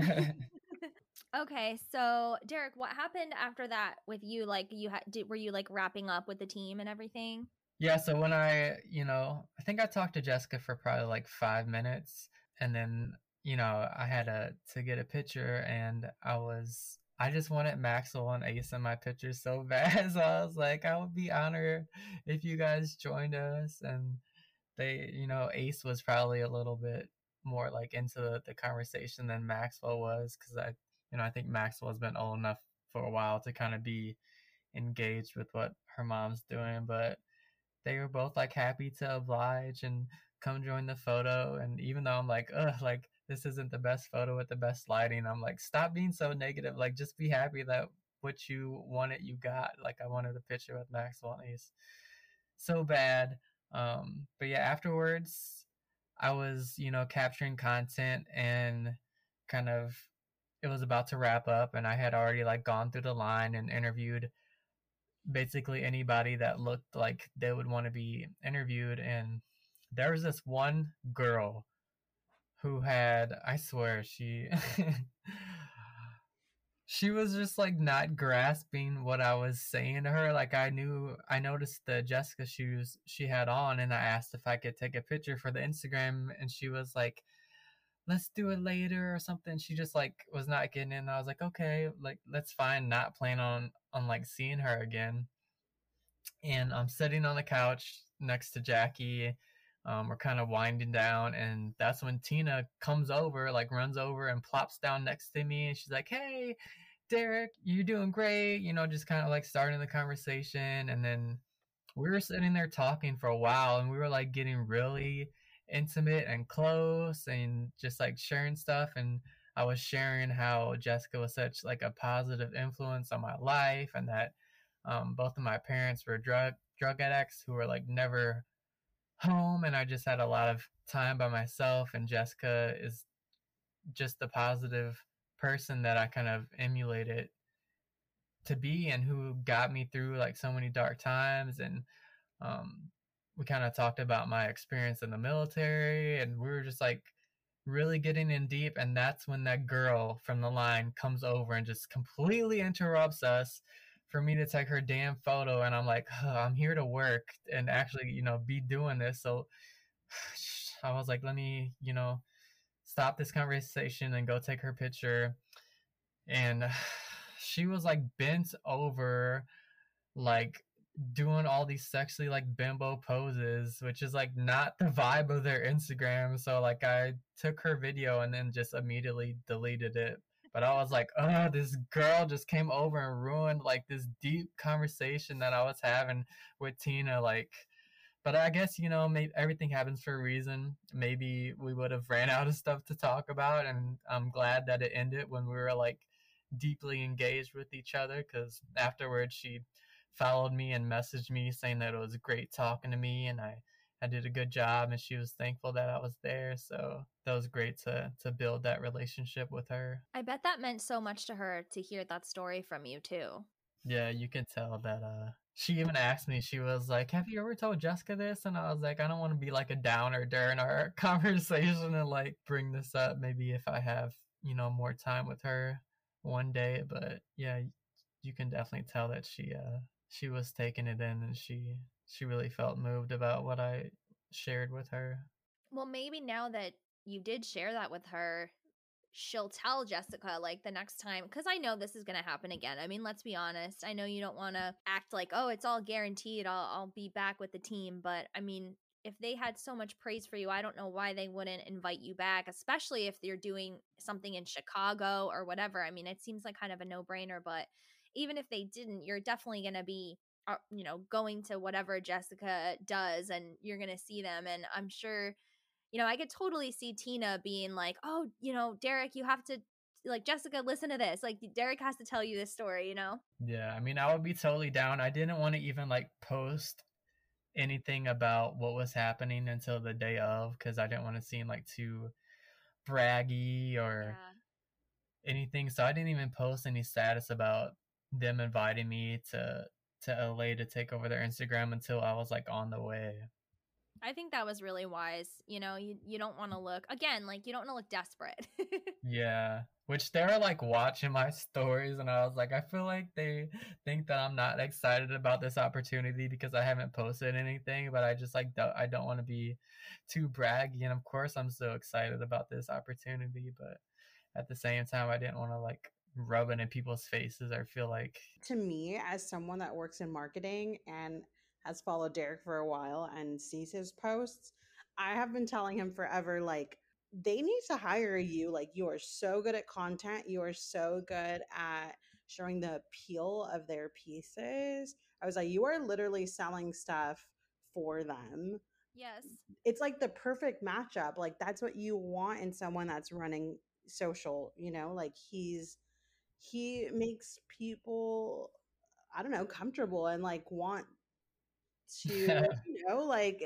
Okay, so Derek, what happened after that with you? Like, were you like wrapping up with the team and everything? Yeah, so when I think I talked to Jessica for probably like 5 minutes, and then, I had to get a picture, and I just wanted Maxwell and Ace in my picture so bad. So I was like, I would be honored if you guys joined us. And they, Ace was probably a little bit more like into the conversation than Maxwell was, because I think Maxwell's been old enough for a while to kind of be engaged with what her mom's doing, but they were both like happy to oblige and come join the photo. And even though I'm like, like this isn't the best photo with the best lighting, I'm like, stop being so negative. Like, just be happy that what you wanted, you got. Like, I wanted a picture with Maxwell and Ace so bad. But yeah, afterwards I was, capturing content, and kind of, it was about to wrap up, and I had already like gone through the line and interviewed basically anybody that looked like they would want to be interviewed. And there was this one girl who had, I swear, she was just like not grasping what I was saying to her. Like, I noticed the Jessica shoes she had on, and I asked if I could take a picture for the Instagram, and she was like, let's do it later or something. She just like was not getting in. I was like, okay, like that's fine. Not plan on like seeing her again. And I'm sitting on the couch next to Jackie. We're kind of winding down, and that's when Tina comes over, like runs over and plops down next to me, and she's like, hey, Derek, you're doing great, just kind of like starting the conversation. And then we were sitting there talking for a while, and we were like getting really intimate and close and just like sharing stuff. And I was sharing how Jessica was such like a positive influence on my life, and that both of my parents were drug addicts who were like never home, and I just had a lot of time by myself, and Jessica is just the positive person that I kind of emulated to be, and who got me through like so many dark times. And we kind of talked about my experience in the military, and we were just like really getting in deep. And that's when that girl from the line comes over and just completely interrupts us for me to take her damn photo. And I'm like, I'm here to work and actually, be doing this. So I was like, let me, stop this conversation and go take her picture. And she was like bent over, like doing all these sexy like bimbo poses, which is like not the vibe of their Instagram. So like I took her video and then just immediately deleted it. But I was like, oh, this girl just came over and ruined like this deep conversation that I was having with Tina. Like, but I guess, you know, maybe everything happens for a reason. Maybe we would have ran out of stuff to talk about, and I'm glad that it ended when we were like deeply engaged with each other, because afterwards she followed me and messaged me saying that it was great talking to me and I did a good job, and she was thankful that I was there. So that was great to build that relationship with her. I bet that meant so much to her to hear that story from you too. Yeah, you can tell that she even asked me, she was like, have you ever told Jessica this? And I was like, I don't want to be like a downer during our conversation and like bring this up maybe if I have, you know, more time with her one day. But yeah, you can definitely tell that she was taking it in, and she really felt moved about what I shared with her. Well, maybe now that you did share that with her, she'll tell Jessica like the next time, because I know this is going to happen again. I mean, let's be honest. I know you don't want to act like, oh, it's all guaranteed. I'll be back with the team. But I mean, if they had so much praise for you, I don't know why they wouldn't invite you back, especially if you're doing something in Chicago or whatever. I mean, it seems like kind of a no-brainer, but even if they didn't, you're definitely going to be, you know, going to whatever Jessica does, and you're going to see them. And I'm sure, you know, I could totally see Tina being like, oh, you know, Derek, you have to, like, Jessica, listen to this. Like, Derek has to tell you this story, you know? Yeah, I mean, I would be totally down. I didn't want to even like post anything about what was happening until the day of, because I didn't want to seem like too braggy or anything. So I didn't even post any status about them inviting me to LA to take over their Instagram until I was like on the way. I think that was really wise. You know, you don't want to look, again, like, you don't want to look desperate. Yeah, which they were like watching my stories, and I was like, I feel like they think that I'm not excited about this opportunity because I haven't posted anything, but I just like I don't want to be too braggy, and of course I'm so excited about this opportunity, but at the same time I didn't want to like rub it in people's faces or feel like. To me, as someone that works in marketing and has followed Derek for a while and sees his posts, I have been telling him forever, like, they need to hire you. Like, you are so good at content. You are so good at showing the appeal of their pieces. I was like, you are literally selling stuff for them. Yes. It's like the perfect matchup. Like, that's what you want in someone that's running social, you know, like he makes people, I don't know, comfortable and like want to, you know, like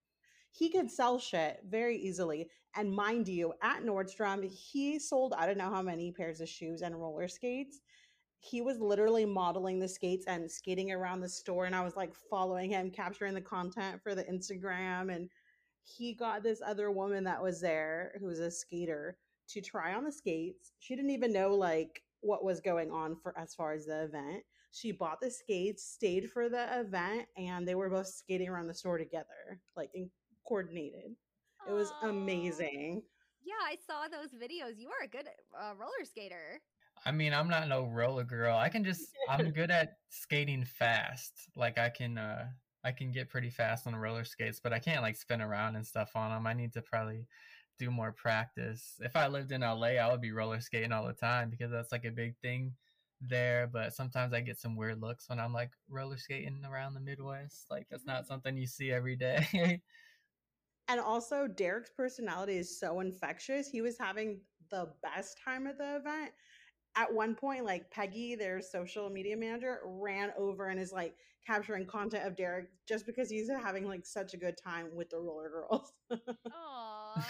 he could sell shit very easily. And mind you, at Nordstrom, he sold I don't know how many pairs of shoes and roller skates. He was literally modeling the skates and skating around the store, and I was like following him, capturing the content for the Instagram. And he got this other woman that was there who was a skater to try on the skates. She didn't even know like what was going on for as far as the event. She bought the skates, stayed for the event, and they were both skating around the store together, like coordinated. It was amazing. Yeah, I saw those videos. You are a good roller skater. I mean, I'm not no roller girl. I'm good at skating fast. Like I can get pretty fast on roller skates, but I can't like spin around and stuff on them. I need to probably do more practice. If I lived in LA, I would be roller skating all the time because that's like a big thing there. But sometimes I get some weird looks when I'm like roller skating around the Midwest. Like that's not something you see every day. And also, Derek's personality is so infectious. He was having the best time at the event. At one point, like Peggy, their social media manager, ran over and is like capturing content of Derek just because he's having like such a good time with the roller girls. Aww.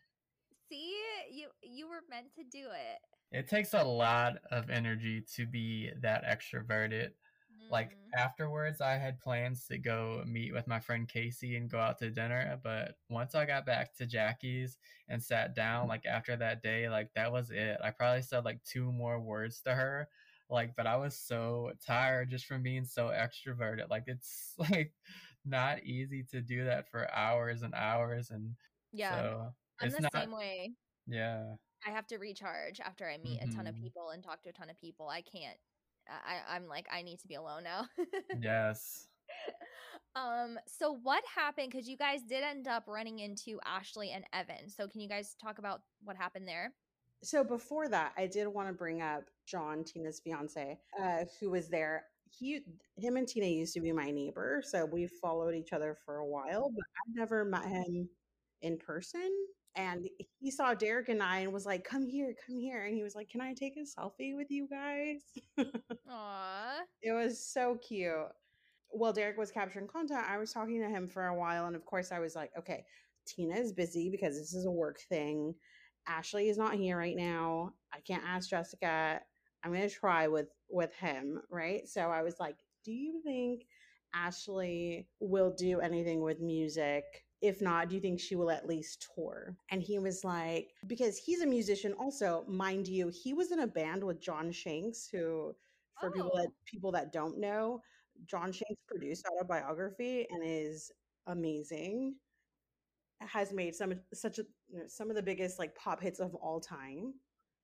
See, you were meant to do it. It takes a lot of energy to be that extroverted. Like afterwards, I had plans to go meet with my friend Casey and go out to dinner. But once I got back to Jackie's and sat down, like after that day, like that was it. I probably said like 2 more words to her. Like, but I was so tired just from being so extroverted. Like it's like not easy to do that for hours and hours. And yeah, so I'm it's the not, same way. Yeah. I have to recharge after I meet a ton of people and talk to a ton of people. I can't. I'm like, I need to be alone now. Yes. So what happened? Because you guys did end up running into Ashley and Evan. So can you guys talk about what happened there? So before that, I did want to bring up John, Tina's fiance, who was there. Him and Tina used to be my neighbor, so we followed each other for a while, but I've never met him in person. And he saw Derek and I and was like, come here, come here. And he was like, can I take a selfie with you guys? Aww. It was so cute. While Derek was capturing content, I was talking to him for a while. And of course, I was like, okay, Tina is busy because this is a work thing. Ashley is not here right now. I can't ask Jessica. I'm going to try with him, right? So I was like, do you think Ashley will do anything with music? If not, do you think she will at least tour? And he was like, because he's a musician also, mind you, he was in a band with John Shanks, who, for people that don't know, John Shanks produced Autobiography and is amazing. Has made some of the biggest like pop hits of all time.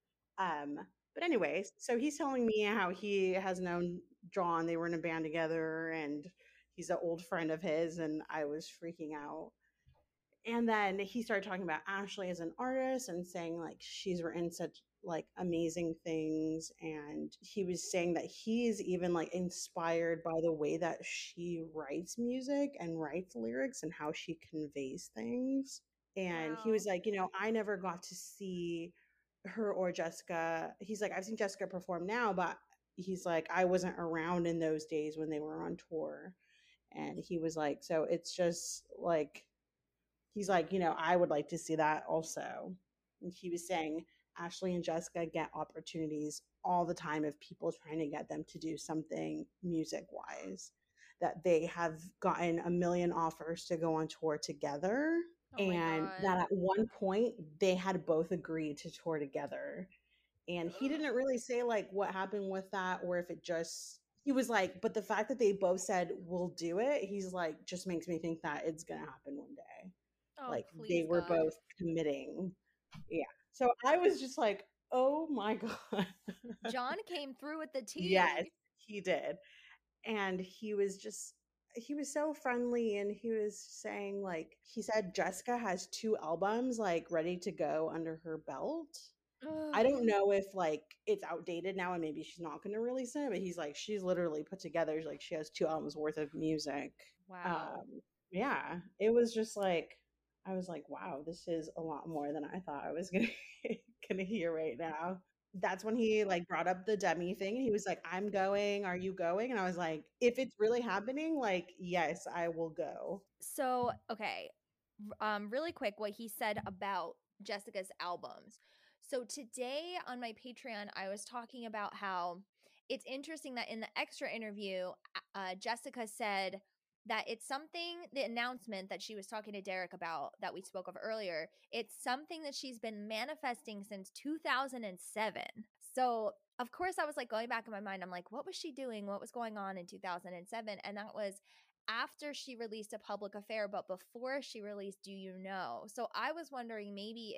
But anyways, so he's telling me how he has known John. They were in a band together, and he's an old friend of his. And I was freaking out. And then he started talking about Ashley as an artist and saying like she's written such like amazing things, and he was saying that he's even like inspired by the way that she writes music and writes lyrics and how she conveys things. And he was like, I never got to see her or Jessica. He's like, I've seen Jessica perform now, but he's like, I wasn't around in those days when they were on tour. And he was like, so it's just like, he's like, I would like to see that also. And he was saying Ashley and Jessica get opportunities all the time of people trying to get them to do something music wise, that they have gotten a million offers to go on tour together. And that at one point they had both agreed to tour together. And he didn't really say like what happened with that, or if it just, he was like, but the fact that they both said we'll do it, he's like, just makes me think that it's gonna happen one day. Like they were both committing. Yeah. So I was just like, oh my God. John came through with the tea. Yes, he did. And he was so friendly, and he was saying like, he said Jessica has 2 albums like ready to go under her belt. I don't know if like it's outdated now and maybe she's not going to release it, but he's like, she's literally put together like she has 2 albums worth of music. Wow. Yeah, it was just like, I was like, wow, this is a lot more than I thought I was gonna hear right now. That's when he like brought up the Demi thing, and he was like, I'm going, are you going? And I was like, if it's really happening, like, yes, I will go. So, okay. Really quick, what he said about Jessica's albums. So today on my Patreon, I was talking about how it's interesting that in the extra interview, Jessica said that it's something, the announcement that she was talking to Derek about that we spoke of earlier, it's something that she's been manifesting since 2007. So of course I was like going back in my mind, I'm like, what was she doing? What was going on in 2007? And that was after she released A Public Affair, but before she released Do You Know? So I was wondering maybe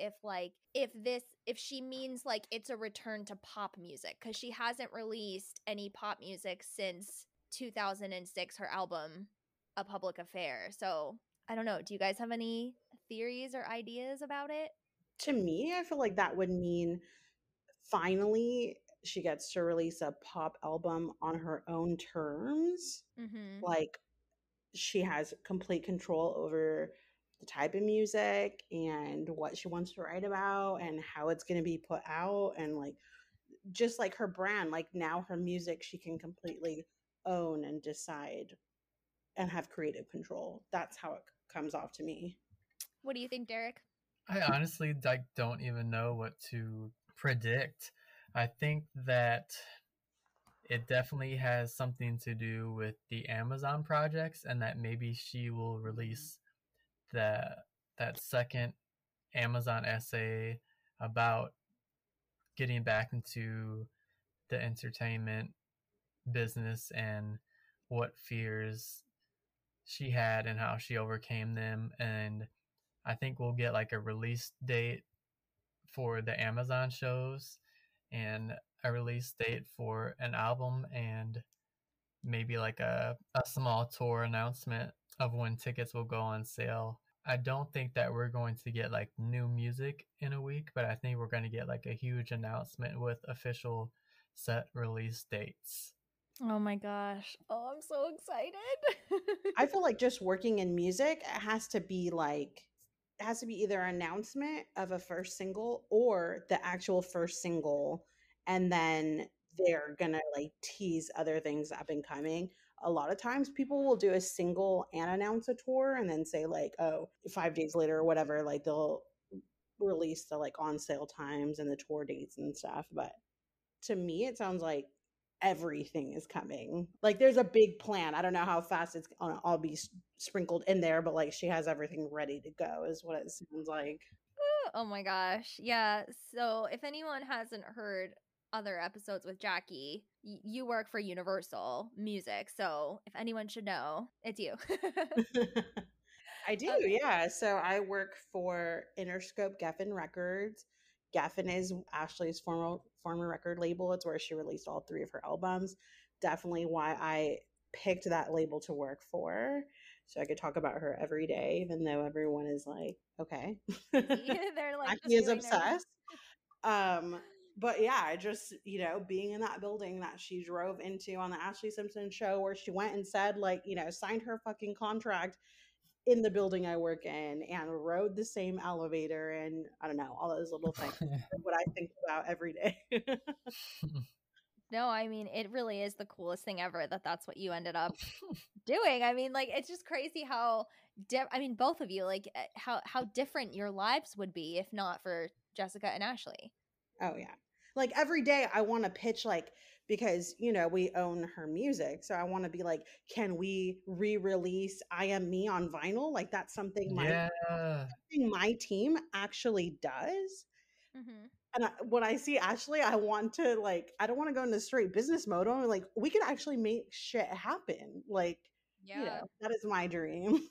if she means like it's a return to pop music, because she hasn't released any pop music since 2006, her album A Public Affair. So I don't know. Do you guys have any theories or ideas about it? To me, I feel like that would mean finally she gets to release a pop album on her own terms. Mm-hmm. Like she has complete control over the type of music and what she wants to write about and how it's going to be put out, and like just like her brand, like now her music she can completely own and decide and have creative control. That's how it comes off to me. What do you think, Derek? I honestly don't even know what to predict. I think that it definitely has something to do with the Amazon projects, and that maybe she will release that second Amazon essay about getting back into the entertainment business and what fears she had and how she overcame them. And I think we'll get like a release date for the Amazon shows and a release date for an album, and maybe like a small tour announcement of when tickets will go on sale. I don't think that we're going to get like new music in a week, but I think we're going to get like a huge announcement with official set release dates. Oh my gosh. Oh, I'm so excited. I feel like just working in music, it has to be either an announcement of a first single or the actual first single, and then they're gonna like tease other things up and coming. A lot of times people will do a single and announce a tour and then say like, oh, 5 days later or whatever, like they'll release the like on sale times and the tour dates and stuff. But to me, it sounds like everything is coming. Like there's a big plan. I don't know how fast it's gonna all be sprinkled in there, but like she has everything ready to go is what it sounds like. Oh my gosh. Yeah. So if anyone hasn't heard other episodes with Jackie, you work for Universal Music. So if anyone should know, it's you. I do, yeah. So I work for Interscope Geffen Records. Geffen is Ashley's former record label. It's where she released all 3 of her albums. Definitely why I picked that label to work for. So I could talk about her every day, even though everyone is like, okay. They're like, Jackie is obsessed. But yeah, I just, being in that building that she drove into on the Ashley Simpson show where she went and said, like, signed her fucking contract in the building I work in and rode the same elevator and I don't know, all those little things. What I think about every day. No, I mean, it really is the coolest thing ever that's what you ended up doing. I mean, like, it's just crazy how, both of you, like, how different your lives would be if not for Jessica and Ashley. Oh, yeah. Like, every day I want to pitch, like, because, we own her music. So I want to be like, can we re-release I Am Me on vinyl? Like, that's something my team actually does. Mm-hmm. And when I see Ashley, I want to I don't want to go into straight business mode. I'm like, we could actually make shit happen. Like, that is my dream.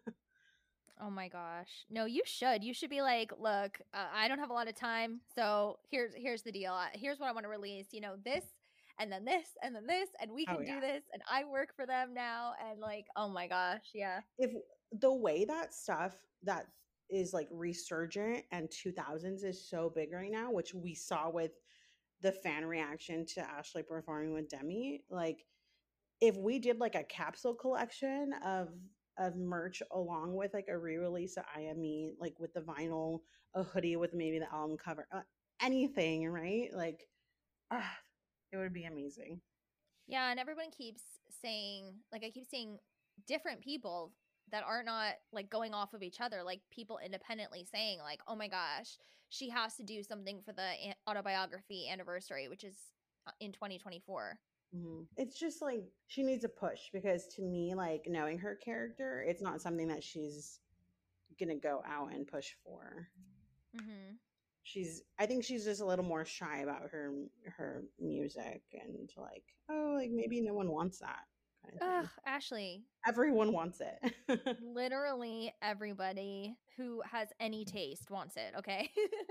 Oh my gosh. No, you should be like, look, I don't have a lot of time. So here's the deal. Here's what I want to release, this and then this and then this, and we can do this. And I work for them now. And like, oh my gosh. Yeah. If the way that stuff that is like resurgent and 2000s is so big right now, which we saw with the fan reaction to Ashley performing with Demi, like if we did like a capsule collection of merch along with like a re-release of I Am Me, like with the vinyl, a hoodie with maybe the album cover, anything, right? Like it would be amazing. Yeah, and everyone keeps saying, like I keep seeing different people that are not like going off of each other, like people independently saying like, oh my gosh, she has to do something for the autobiography anniversary, which is in 2024. Mm-hmm. It's just like she needs a push because to me, like knowing her character, it's not something that she's gonna go out and push for. Mm-hmm. I think she's just a little more shy about her music and like, oh, like maybe no one wants that. Ugh, Ashley. Everyone wants it. Literally everybody who has any taste wants it, okay?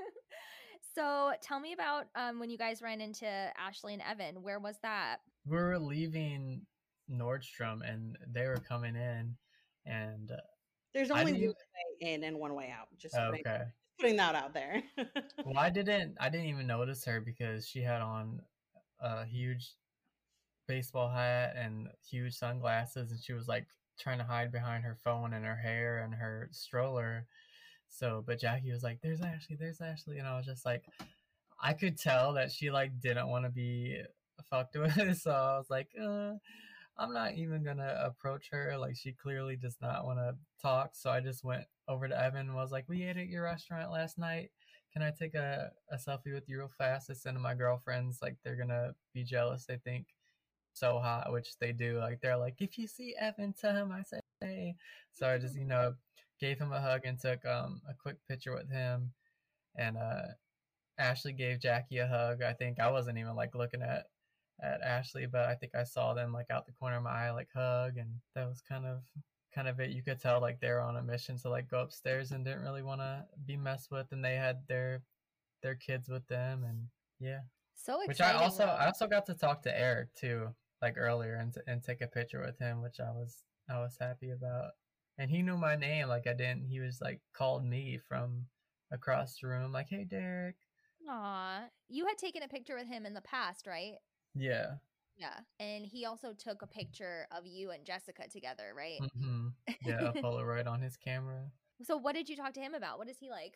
So tell me about when you guys ran into Ashley and Evan. Where was that? We were leaving Nordstrom and they were coming in, and there's only one way in and one way out. Just putting that out there. Well, I didn't even notice her because she had on a huge baseball hat and huge sunglasses, and she was like trying to hide behind her phone and her hair and her stroller. So, but Jackie was like, there's Ashley. And I was just like, I could tell that she like didn't want to be fucked with. So I was like, I'm not even going to approach her. Like she clearly does not want to talk. So I just went over to Evan and was like, we ate at your restaurant last night. Can I take a selfie with you real fast? I send to my girlfriends. Like they're going to be jealous. They think so hot, which they do. Like they're like, if you see Evan, tell him I said hey. So I just, gave him a hug and took a quick picture with him. And Ashley gave Jackie a hug. I think I wasn't even like looking at Ashley, but I think I saw them like out the corner of my eye like hug, and that was kind of it. You could tell like they were on a mission to like go upstairs and didn't really want to be messed with, and they had their kids with them, and yeah. So exciting. Which I also got to talk to Eric too. like earlier and take a picture with him, which I was happy about. And he knew my name, like I didn't. He was like called me from across the room, like, "Hey, Derek." Aw. You had taken a picture with him in the past, right? Yeah. Yeah. And he also took a picture of you and Jessica together, right? Yeah, a Polaroid on his camera. So what did you talk to him about? What is he like?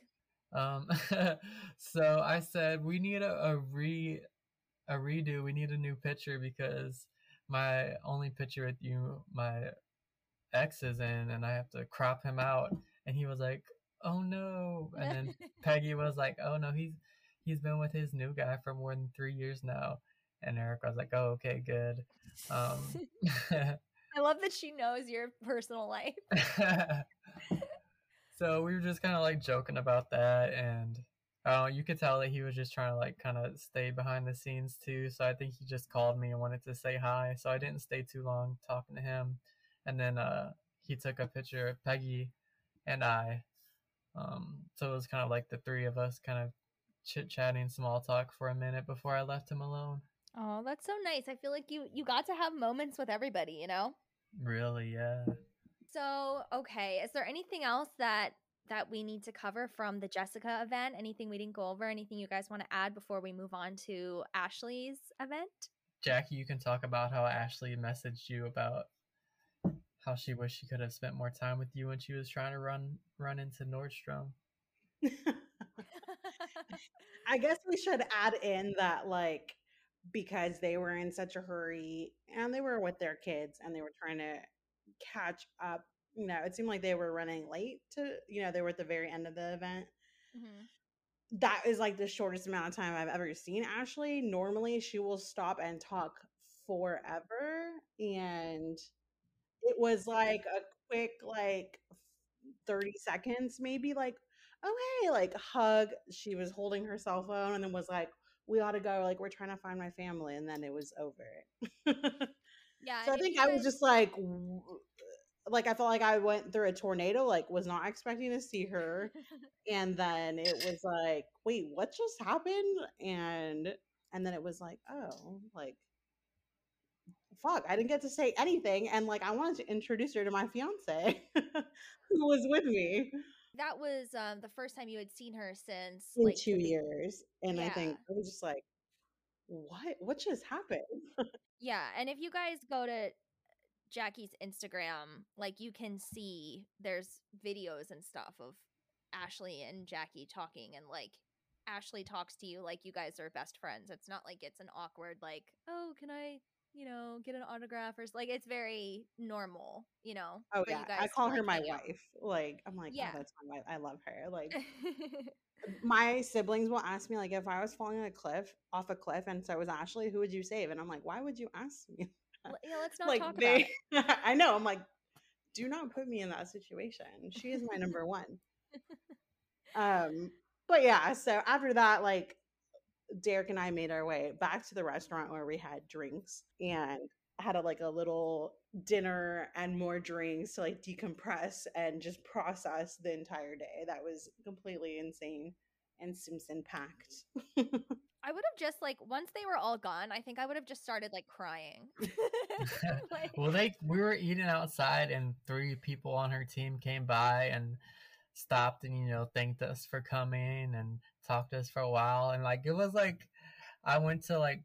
So I said we need a redo. We need a new picture because my only picture with you, my ex is in, and I have to crop him out. And he was like, "Oh no!" And then Peggy was like, "Oh no, he's been with his new guy for more than 3 years now." And Eric was like, "Oh, okay, good." I love that she knows your personal life. So we were just kind of like joking about that, and you could tell that he was just trying to like kind of stay behind the scenes too. So I think he just called me and wanted to say hi. So I didn't stay too long talking to him, and then he took a picture of Peggy and I. So it was kind of like the three of us kind of chit-chatting, small talk for a minute before I left him alone. Oh, that's so nice. I feel like you got to have moments with everybody, you know? Really, yeah. So, okay, is there anything else that we need to cover from the Jessica event? Anything we didn't go over? Anything you guys want to add before we move on to Ashley's event? Jackie, you can talk about how Ashley messaged you about how she wished she could have spent more time with you when she was trying to run into Nordstrom. I guess we should add in that, like, because they were in such a hurry and they were with their kids and they were trying to catch up, it seemed like they were running late to, they were at the very end of the event. That is like the shortest amount of time I've ever seen Ashley. Normally she will stop and talk forever, and it was like a quick, like 30 seconds maybe, like, "Oh hey," like hug. She was holding her cell phone and then was like, "We ought to go, like, we're trying to find my family," and then it was over. Yeah. So I think I was just like I felt like I went through a tornado, like was not expecting to see her. And then it was like, wait, what just happened? And then it was like, oh, like, fuck, I didn't get to say anything. And like, I wanted to introduce her to my fiance who was with me. That was the first time you had seen her since In like 2 years. And I think Yeah. I was just like, what just happened? Yeah, and if you guys go to Jackie's Instagram, like you can see there's videos and stuff of Ashley and Jackie talking, and like Ashley talks to you like you guys are best friends. It's not like it's an awkward like, "Oh, can I, get an autograph?" or like it's very normal, Oh for yeah, you guys I to, call her like, my hang out. wife. Like, I'm like, Yeah. oh, that's my wife. I love her. Like, my siblings will ask me, like, if I was falling off a cliff, and so was Ashley, who would you save? And I'm like, why would you ask me? Yeah, let's not Like, talk about it. I know. I'm like, do not put me in that situation. She is my number one. But yeah, so after that, like, Derek and I made our way back to the restaurant where we had drinks and had a little dinner and more drinks to like decompress and just process the entire day. That was completely insane and Simpson packed. I would have just like once they were all gone, I think I would have just started like crying. Like, Well, we were eating outside, and 3 people on her team came by and stopped and thanked us for coming and talked to us for a while. And like it was like I went to like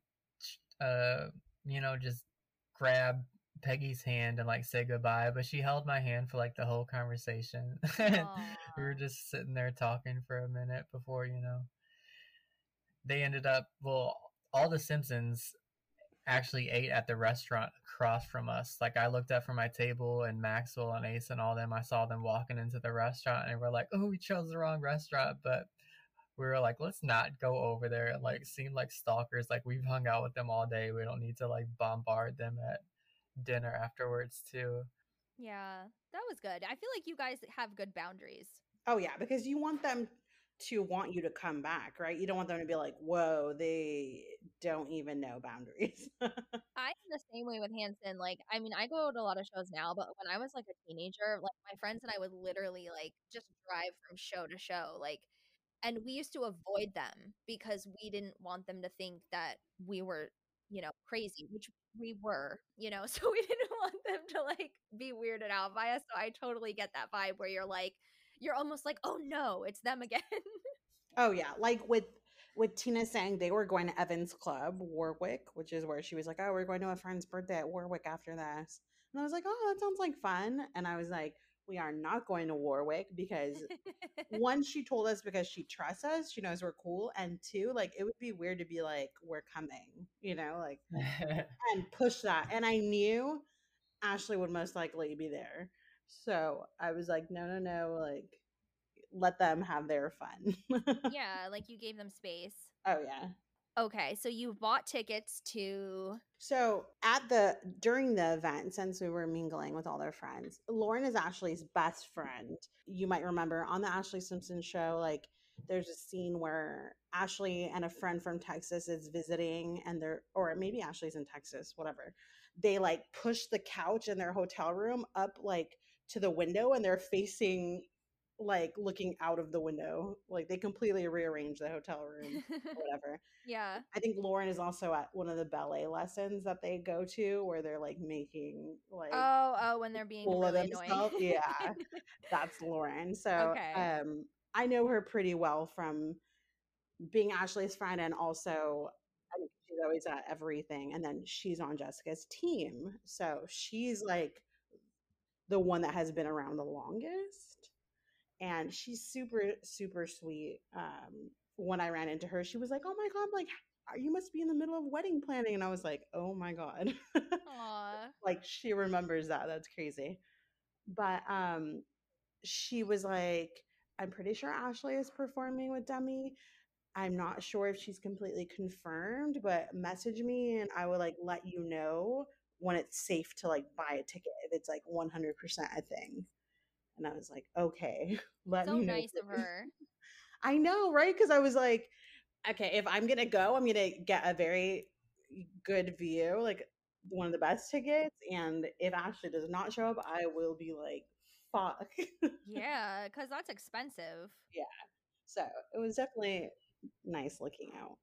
just grab Peggy's hand and like say goodbye, but she held my hand for like the whole conversation. And we were just sitting there talking for a minute before they ended up, well, all the Simpsons actually ate at the restaurant across from us. Like I looked up from my table, and Maxwell and Ace and all them, I saw them walking into the restaurant, and we're like, oh, we chose the wrong restaurant. But we were like, let's not go over there and like seem like stalkers. Like we've hung out with them all day. We don't need to like bombard them at dinner afterwards too. yeah, that was good. I feel like you guys have good boundaries. Oh yeah, because you want them to want you to come back, right? You don't want them to be like, whoa, they don't even know boundaries. I'm the same way with Hanson. Like, I mean, I go to a lot of shows now, but when I was like a teenager, like my friends and I would literally like just drive from show to show, like, and we used to avoid them because we didn't want them to think that we were, crazy, which we were, so we didn't want them to like be weirded out by us. So I totally get that vibe where you're almost like, oh no, it's them again. Oh yeah, like with Tina saying they were going to Evans Club, Warwick, which is where she was like, "Oh, we're going to a friend's birthday at Warwick after this." And I was like, "Oh, that sounds like fun." And I was like, "We are not going to Warwick because one, she told us because she trusts us, she knows we're cool, and two, like it would be weird to be like, we're coming, like and push that." And I knew Ashley would most likely be there. So I was like, no, like let them have their fun. Yeah, like you gave them space. Oh yeah. Okay, so you bought tickets to. So during the event, since we were mingling with all their friends, Lauren is Ashley's best friend. You might remember on the Ashley Simpson show, like there's a scene where Ashley and a friend from Texas is visiting, and or maybe Ashley's in Texas, whatever. They like push the couch in their hotel room up like to the window, and they're facing like looking out of the window. Like they completely rearranged the hotel room or whatever. Yeah. I think Lauren is also at one of the ballet lessons that they go to where they're like making like oh when they're being full of really themselves. annoying. Yeah, that's Lauren. So Okay. I know her pretty well from being Ashley's friend, and also I mean, she's always at everything. And then she's on Jessica's team, so she's like the one that has been around the longest. And she's super, super sweet. When I ran into her, she was like, "Oh my God, like, you must be in the middle of wedding planning." And I was like, "Oh my God." Aw. Like, she remembers that. That's crazy. But she was like, "I'm pretty sure Ashley is performing with Demi. I'm not sure if she's completely confirmed, but message me and I will like let you know when it's safe to like buy a ticket, if it's like 100% a thing." And I was like, "Okay, let So me know." nice of her. I know, right? Because I was like, okay, if I'm gonna go, I'm gonna get a very good view, like one of the best tickets. And if Ashley does not show up, I will be like, fuck. Yeah, because that's expensive. Yeah. So it was definitely nice looking out.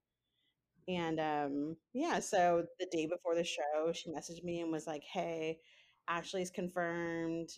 And yeah, so the day before the show, she messaged me and was like, "Hey, Ashley's confirmed.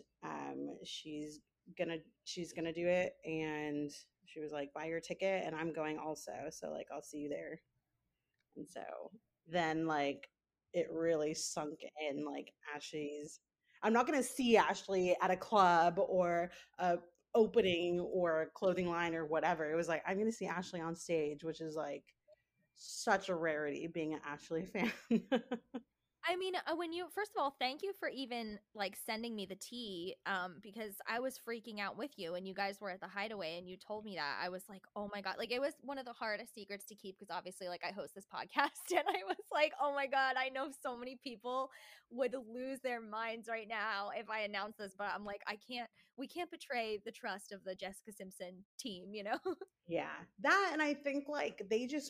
She's gonna do it." And she was like, "Buy your ticket and I'm going also. So like I'll see you there." And so then like it really sunk in, like I'm not gonna see Ashley at a club or a opening or a clothing line or whatever. It was like I'm gonna see Ashley on stage, which is like such a rarity being an Ashley fan. I mean, when you first of all, thank you for even like sending me the tea, because I was freaking out with you, and you guys were at the Hideaway, and you told me that. I was like, oh my God, like it was one of the hardest secrets to keep because obviously, like I host this podcast, and I was like, oh my God, I know so many people would lose their minds right now if I announce this, but I'm like, we can't betray the trust of the Jessica Simpson team, Yeah, that, and I think like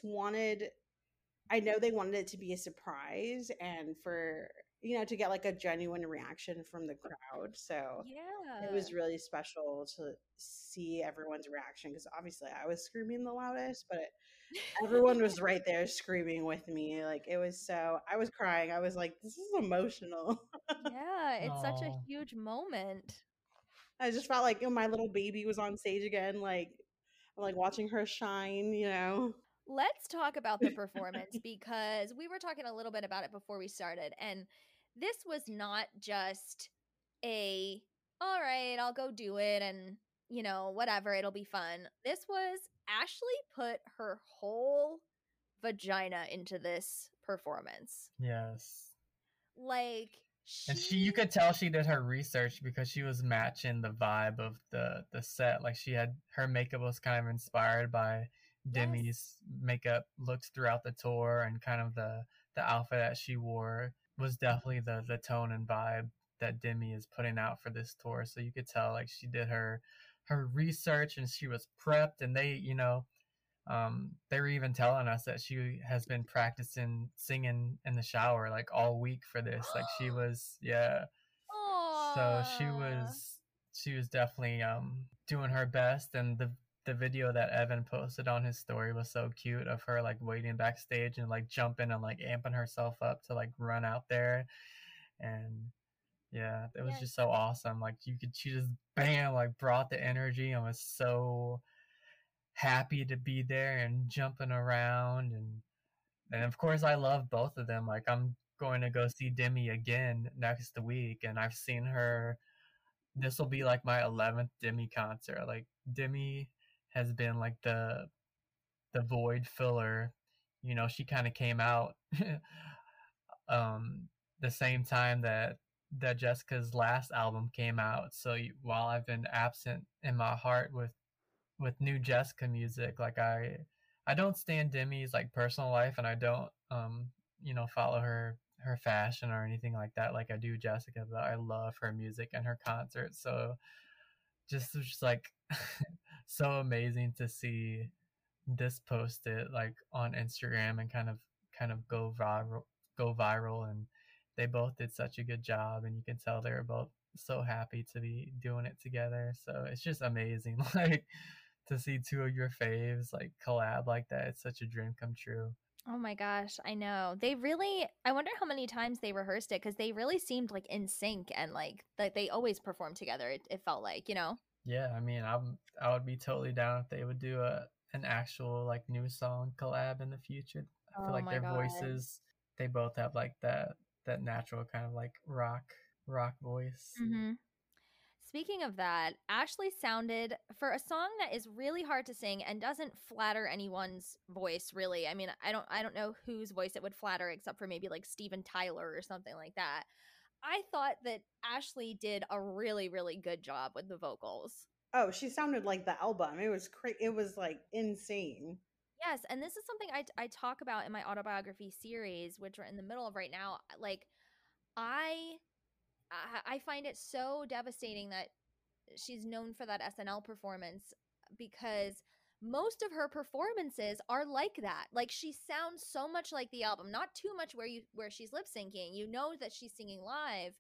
I know they wanted it to be a surprise and for, to get like a genuine reaction from the crowd. So yeah, it was really special to see everyone's reaction because obviously I was screaming the loudest, but everyone was right there screaming with me. Like I was crying. I was like, this is emotional. Yeah, it's such a Aw. huge moment. I just felt like my little baby was on stage again. Like I'm like watching her shine. Let's talk about the performance because we were talking a little bit about it before we started. And this was not just all right, I'll go do it and, whatever, it'll be fun. This was Ashley put her whole vagina into this performance. Yes. Like, And you could tell she did her research because she was matching the vibe of the set. Like her makeup was kind of inspired by Demi's makeup looks throughout the tour, and kind of the outfit that she wore was definitely the tone and vibe that Demi is putting out for this tour. So you could tell like she did her research and she was prepped, and they were even telling us that she has been practicing singing in the shower like all week for this. Like she was, yeah. Aww. So she was definitely doing her best, and the video that Evan posted on his story was so cute of her like waiting backstage and like jumping and like amping herself up to like run out there. And yeah, it was just so awesome. Like she just bam, like brought the energy and was so happy to be there and jumping around. And of course I love both of them. Like I'm going to go see Demi again next week, and I've seen her. This will be like my 11th Demi concert. Like Demi has been like the void filler. You know, she kind of came out the same time that Jessica's last album came out. So while I've been absent in my heart with new Jessica music, like I don't stand Demi's like personal life, and I don't you know, follow her fashion or anything like that like I do Jessica, but I love her music and her concerts. So just like so amazing to see this posted like on Instagram and kind of go viral, and they both did such a good job, and you can tell they're both so happy to be doing it together. So it's just amazing like to see two of your faves like collab like that. It's such a dream come true. Oh my gosh, I know. I wonder how many times they rehearsed it, because they really seemed like in sync, and like they always performed together. It felt like, you know? Yeah, I mean, I would be totally down if they would do an actual like new song collab in the future. I feel like their voices, they both have like that natural kind of like rock voice. Mm-hmm. Speaking of that, Ashley sounded, for a song that is really hard to sing and doesn't flatter anyone's voice, really. I mean, I don't know whose voice it would flatter, except for maybe like Steven Tyler or something like that. I thought that Ashley did a really, really good job with the vocals. Oh, she sounded like the album. It was it was like insane. Yes, and this is something I talk about in my autobiography series, which we're in the middle of right now. Like, I find it so devastating that she's known for that SNL performance, because most of her performances are like that. Like, she sounds so much like the album, not too much where she's lip syncing. You know that she's singing live,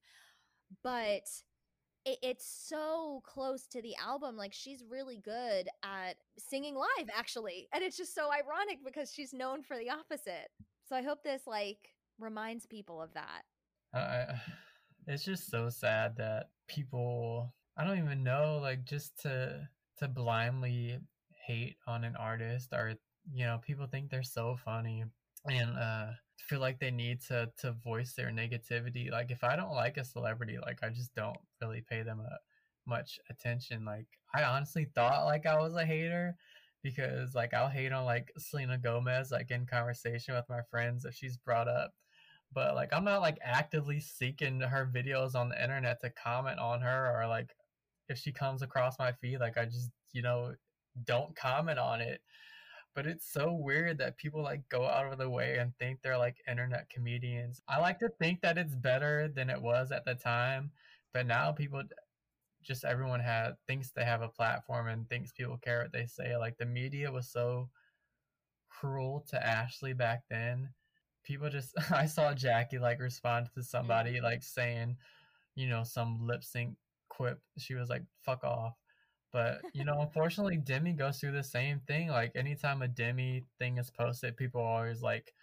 but it's so close to the album. Like, she's really good at singing live, actually, and it's just so ironic because she's known for the opposite. So I hope this like reminds people of that. It's just so sad that people, I don't even know, like just to blindly hate on an artist, or you know, people think they're so funny and feel like they need to voice their negativity. Like, if I don't like a celebrity, like I just don't really pay them much attention. Like, I honestly thought like I was a hater, because like I'll hate on like Selena Gomez like in conversation with my friends if she's brought up, but like I'm not like actively seeking her videos on the internet to comment on her, or like if she comes across my feed, like I just, you know, don't comment on it. But it's so weird that people like go out of the way and think they're like internet comedians. I like to think that it's better than it was at the time, but now people just, everyone thinks they have a platform and thinks people care what they say. Like, the media was so cruel to Ashley back then. People just, I saw Jackie like respond to somebody like saying, you know, some lip sync quip. She was like, fuck off. But, you know, unfortunately, Demi goes through the same thing. Like, anytime a Demi thing is posted, people are always like,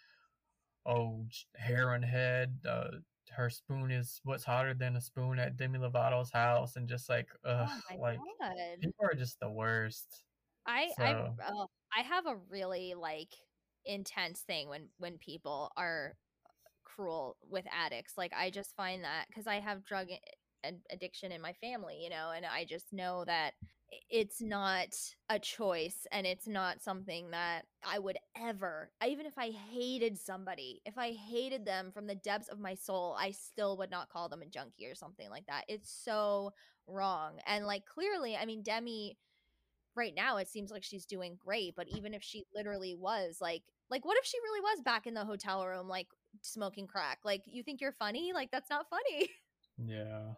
oh, Heron Head, her spoon is what's hotter than a spoon at Demi Lovato's house. And just like, ugh, like, God. people are just the worst. I have a really like intense thing when people are cruel with addicts. Like, I just find that, because I have drug addiction in my family, you know, and I just know that it's not a choice, and it's not something that I would ever, even if I hated somebody, if I hated them from the depths of my soul, I still would not call them a junkie or something like that. It's so wrong. And like, clearly, I mean, Demi right now, it seems like she's doing great, but even if she literally was like what if she really was back in the hotel room like smoking crack? Like, you think you're funny? Like, that's not funny. Yeah.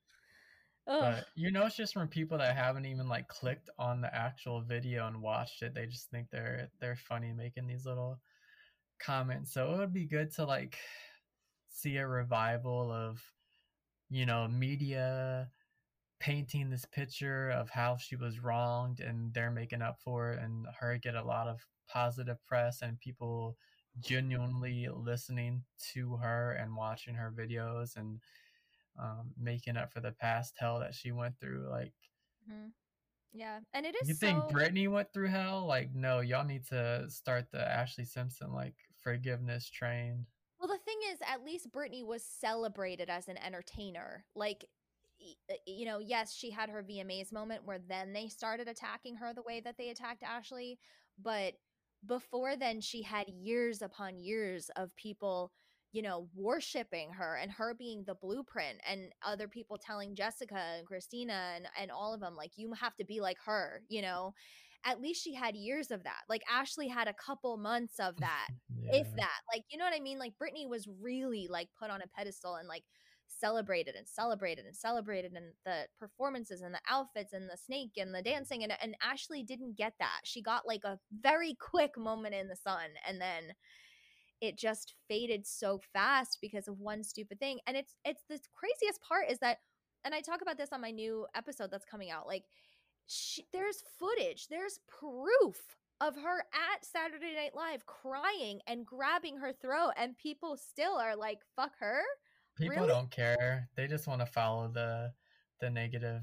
Ugh. But you know, it's just from people that haven't even like clicked on the actual video and watched it. They just think they're funny making these little comments. So it would be good to like see a revival of, you know, media painting this picture of how she was wronged and they're making up for it, and her get a lot of positive press and people genuinely listening to her and watching her videos and making up for the past hell that she went through. Like, yeah, and it is you think so... Britney went through hell? Like, no, y'all need to start the Ashley Simpson like forgiveness train. Well, the thing is, at least Britney was celebrated as an entertainer. Like, you know, yes, she had her VMAs moment where then they started attacking her the way that they attacked Ashley. But before then, she had years upon years of people, you know, worshiping her and her being the blueprint, and other people telling Jessica and Christina and all of them, like, you have to be like her, you know. At least she had years of that. Like, Ashley had a couple months of that, if that. Like, you know what I mean? Like, Britney was really, like, put on a pedestal and, like, celebrated and celebrated and celebrated, and the performances and the outfits and the snake and the dancing, and Ashley didn't get that. She got, like, a very quick moment in the sun, and then it just faded so fast because of one stupid thing. And it's the craziest part is that, and I talk about this on my new episode that's coming out, like, there's footage, there's proof of her at Saturday Night Live crying and grabbing her throat, and people still are like, fuck her. People Really? don't care. They just want to follow the negative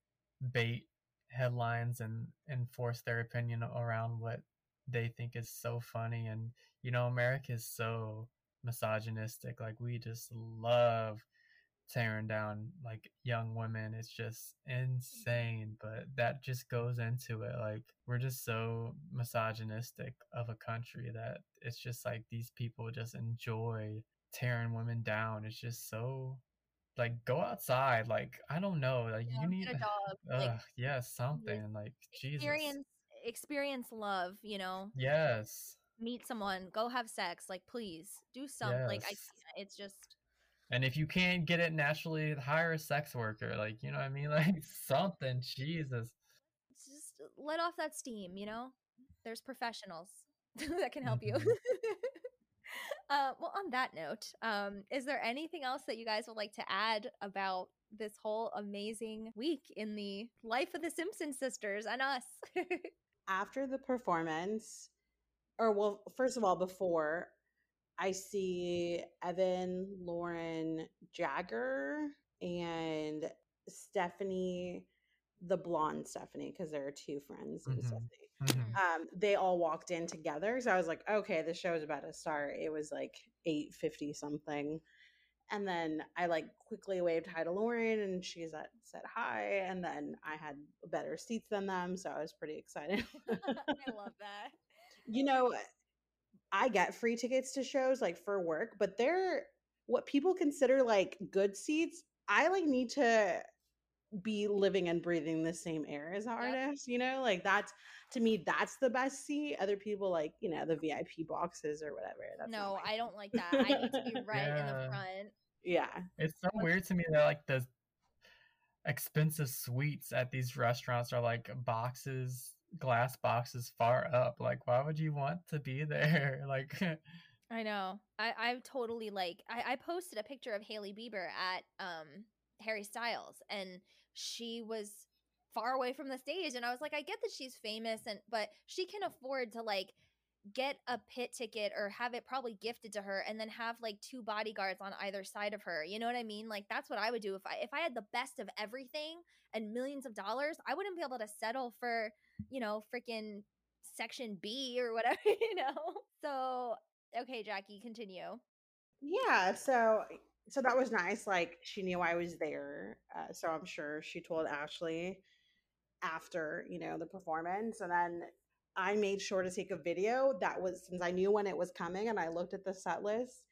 bait headlines and enforce their opinion around what they think is so funny. And, you know, America is so misogynistic. Like, we just love tearing down like young women. It's just insane, but that just goes into it. Like, we're just so misogynistic of a country that it's just like these people just enjoy tearing women down. It's just so, like, go outside. Like, I don't know, like, you need get a dog. Like, yeah, something, like, Jesus. Experience love, you know. Yes. Meet someone, go have sex, like, please do something. Like, it's just... And if you can't get it naturally, hire a sex worker. Like, you know what I mean? Like, something. Jesus. Just let off that steam, you know? There's professionals that can help you. Well, on that note, is there anything else that you guys would like to add about this whole amazing week in the life of the Simpson sisters and us? After the performance, or, well, first of all, before, I see Evan, Lauren, Jagger, and Stephanie, the blonde Stephanie, because there are two friends in Stephanie. They all walked in together. So I was like, okay, the show is about to start. It was like 8:50 something. And then I like quickly waved hi to Lauren, and she said hi. And then I had better seats than them. So I was pretty excited. I love that. You know, I get free tickets to shows like for work, but they're what people consider like good seats. I like need to be living and breathing the same air as an artist, you know, like that's, to me, that's the best seat. Other people like, you know, the VIP boxes or whatever. That's no, I don't like that. I need to be right in the front. Yeah. It's so weird to me that like the expensive suites at these restaurants are like boxes, glass boxes far up. Like, why would you want to be there? Like, I know. I've totally like I posted a picture of Hailey Bieber at Harry Styles, and she was far away from the stage, and I was like, I get that she's famous, but she can afford to like get a pit ticket or have it probably gifted to her, and then have like two bodyguards on either side of her. You know what I mean? Like, that's what I would do if I had the best of everything and millions of dollars. I wouldn't be able to settle for, you know, freaking section B or whatever, you know. So okay, Jackie, continue. Yeah, so that was nice. Like, she knew I was there, so I'm sure she told Ashley after, you know, the performance. And then I made sure to take a video that was, since I knew when it was coming, and I looked at the set list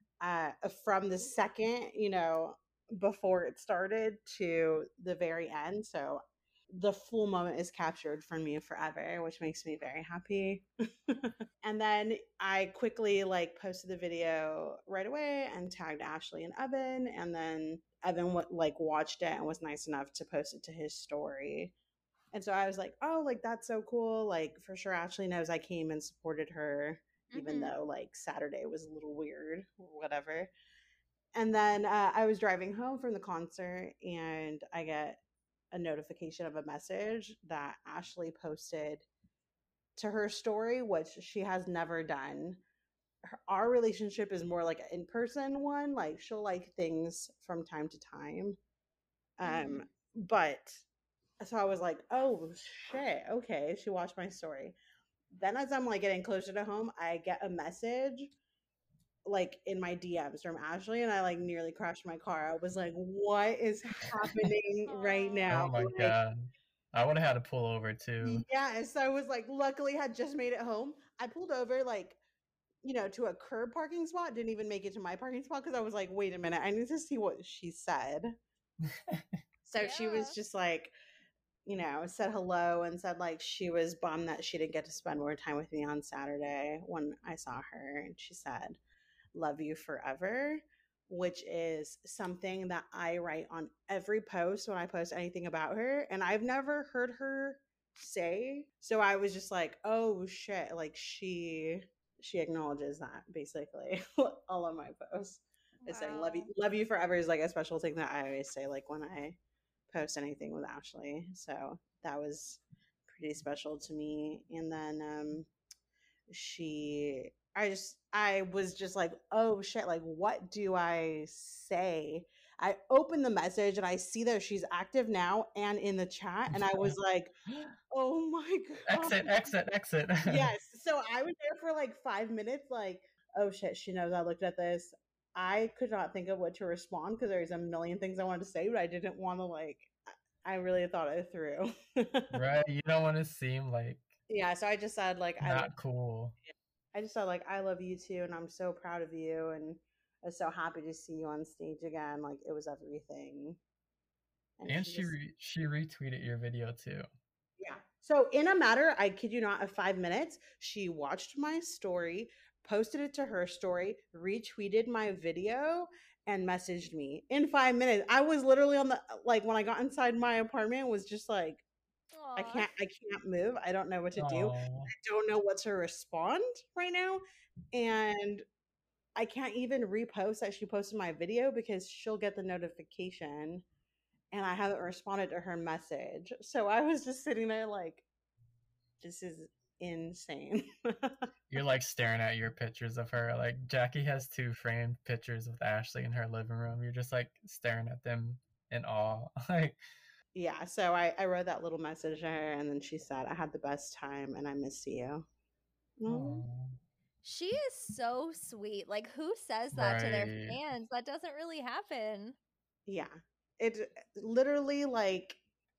from the second, you know, before it started to the very end. So the full moment is captured for me forever, which makes me very happy. And then I quickly like posted the video right away and tagged Ashley and Evan. And then Evan like watched it and was nice enough to post it to his story. And so I was like, oh, like, that's so cool. Like, for sure, Ashley knows I came and supported her, even though like Saturday was a little weird or whatever. And then I was driving home from the concert, and I get a notification of a message that Ashley posted to her story, which she has never done. Our relationship is more like an in-person one. Like she'll like things from time to time. But so I was like, oh shit, okay, she watched my story. Then as I'm like getting closer to home, I get a message like in my DMs from Ashley, and I like nearly crashed my car. I was like, what is happening right now? Oh my Like, god. I would have had to pull over too. yeah, so I was like, luckily had just made it home. I pulled over like, you know, to a curb parking spot, didn't even make it to my parking spot because I was like, wait a minute, I need to see what she said. So she was just like, you know, said hello and said like she was bummed that she didn't get to spend more time with me on Saturday when I saw her. And she said, love you forever, which is something that I write on every post when I post anything about her. And I've never heard her say. So I was just like, oh shit, like she acknowledges that basically all of my posts. Is saying love you forever is like a special thing that I always say like when I post anything with Ashley. So that was pretty special to me. And then I was just like, oh shit, like what do I say? I opened the message and I see that she's active now and in the chat, and I was like, oh my god. Exit. Yes. So I was there for like 5 minutes, like, oh shit, she knows I looked at this. I could not think of what to respond because there's a million things I wanted to say, but I didn't want to like, I really thought it through. Right. You don't want to seem like yeah, so I just said like not cool. I just said like I love you too, and I'm so proud of you, and I'm so happy to see you on stage again. Like it was everything. And she retweeted your video too. Yeah. So in a matter, I kid you not, of 5 minutes, she watched my story, posted it to her story, retweeted my video, and messaged me in 5 minutes. I was literally on the like when I got inside my apartment was just like, I can't move. I don't know what to do. I don't know what to respond right now. And I can't even repost that she posted my video because she'll get the notification and I haven't responded to her message. So I was just sitting there like, this is insane. You're like staring at your pictures of her. Like Jackie has 2 framed pictures with Ashley in her living room. You're just like staring at them in awe. Like, yeah, so I wrote that little message to her, and then she said, I had the best time and I miss you. She is so sweet. Like, who says that to their fans? That doesn't really happen. Yeah. It literally, like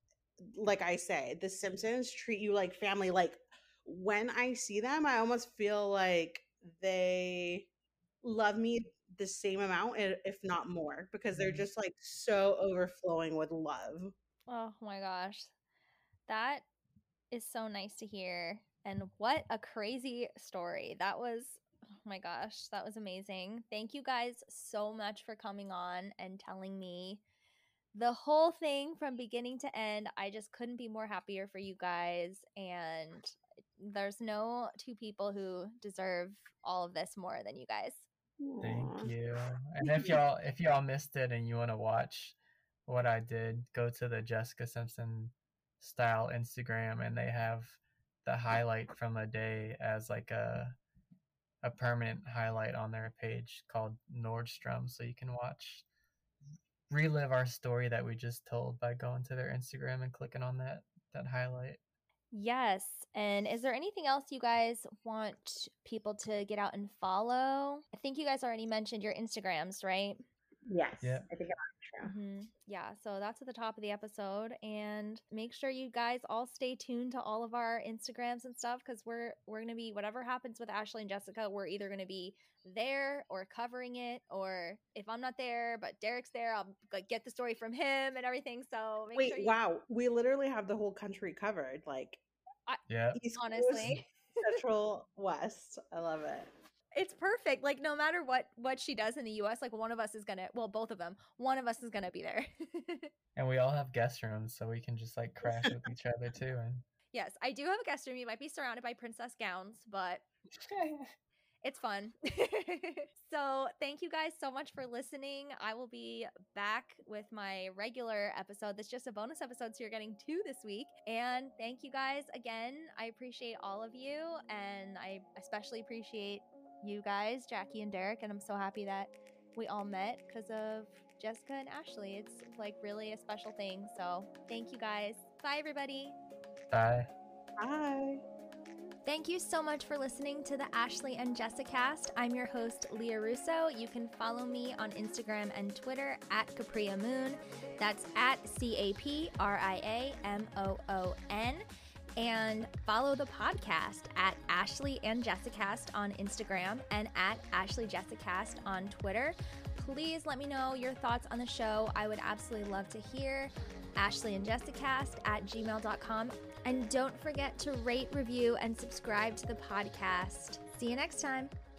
I say, The Simpsons treat you like family. Like, when I see them, I almost feel like they love me the same amount, if not more, because they're just, like, so overflowing with love. Oh my gosh. That is so nice to hear. And what a crazy story. That was, oh my gosh, that was amazing. Thank you guys so much for coming on and telling me the whole thing from beginning to end. I just couldn't be more happier for you guys. And there's no 2 people who deserve all of this more than you guys. Thank you. And if y'all missed it and you want to watch what I did, go to the Jessica Simpson style Instagram, and they have the highlight from a day as like a permanent highlight on their page called Nordstrom, so you can relive our story that we just told by going to their Instagram and clicking on that highlight. Yes. And is there anything else you guys want people to get out and follow? I think you guys already mentioned your Instagrams, right? Yes. Yeah. I think I'm true. Yeah, so that's at the top of the episode, and make sure you guys all stay tuned to all of our Instagrams and stuff, because we're gonna be, whatever happens with Ashley and Jessica, we're either gonna be there or covering it, or if I'm not there but Derek's there, I'll like get the story from him and everything. So make sure wow, we literally have the whole country covered, like East honestly Coast, Central, West. I love it. It's perfect. Like, no matter what she does in the US, like, one of us is gonna, well, both of them, one of us is gonna be there. And we all have guest rooms, so we can just like crash with each other too. And yes, I do have a guest room. You might be surrounded by princess gowns, but It's fun. So thank you guys so much for listening. I will be back with my regular episode. That's just a bonus episode, so you're getting 2 this week. And thank you guys again. I appreciate all of you, and I especially appreciate you guys, Jackie and Derek, and I'm so happy that we all met because of Jessica and Ashley. It's like really a special thing. So thank you guys. Bye, everybody. Bye. Bye. Thank you so much for listening to the Ashley and Jessica cast. I'm your host, Leah Russo. You can follow me on Instagram and Twitter at Capria Moon. That's at CAPRIAMOON. And follow the podcast at Ashley and Jessicast on Instagram and at Ashley Jessicast on Twitter. Please let me know your thoughts on the show. I would absolutely love to hear. AshleyandJessicast@gmail.com. And don't forget to rate, review, and subscribe to the podcast. See you next time.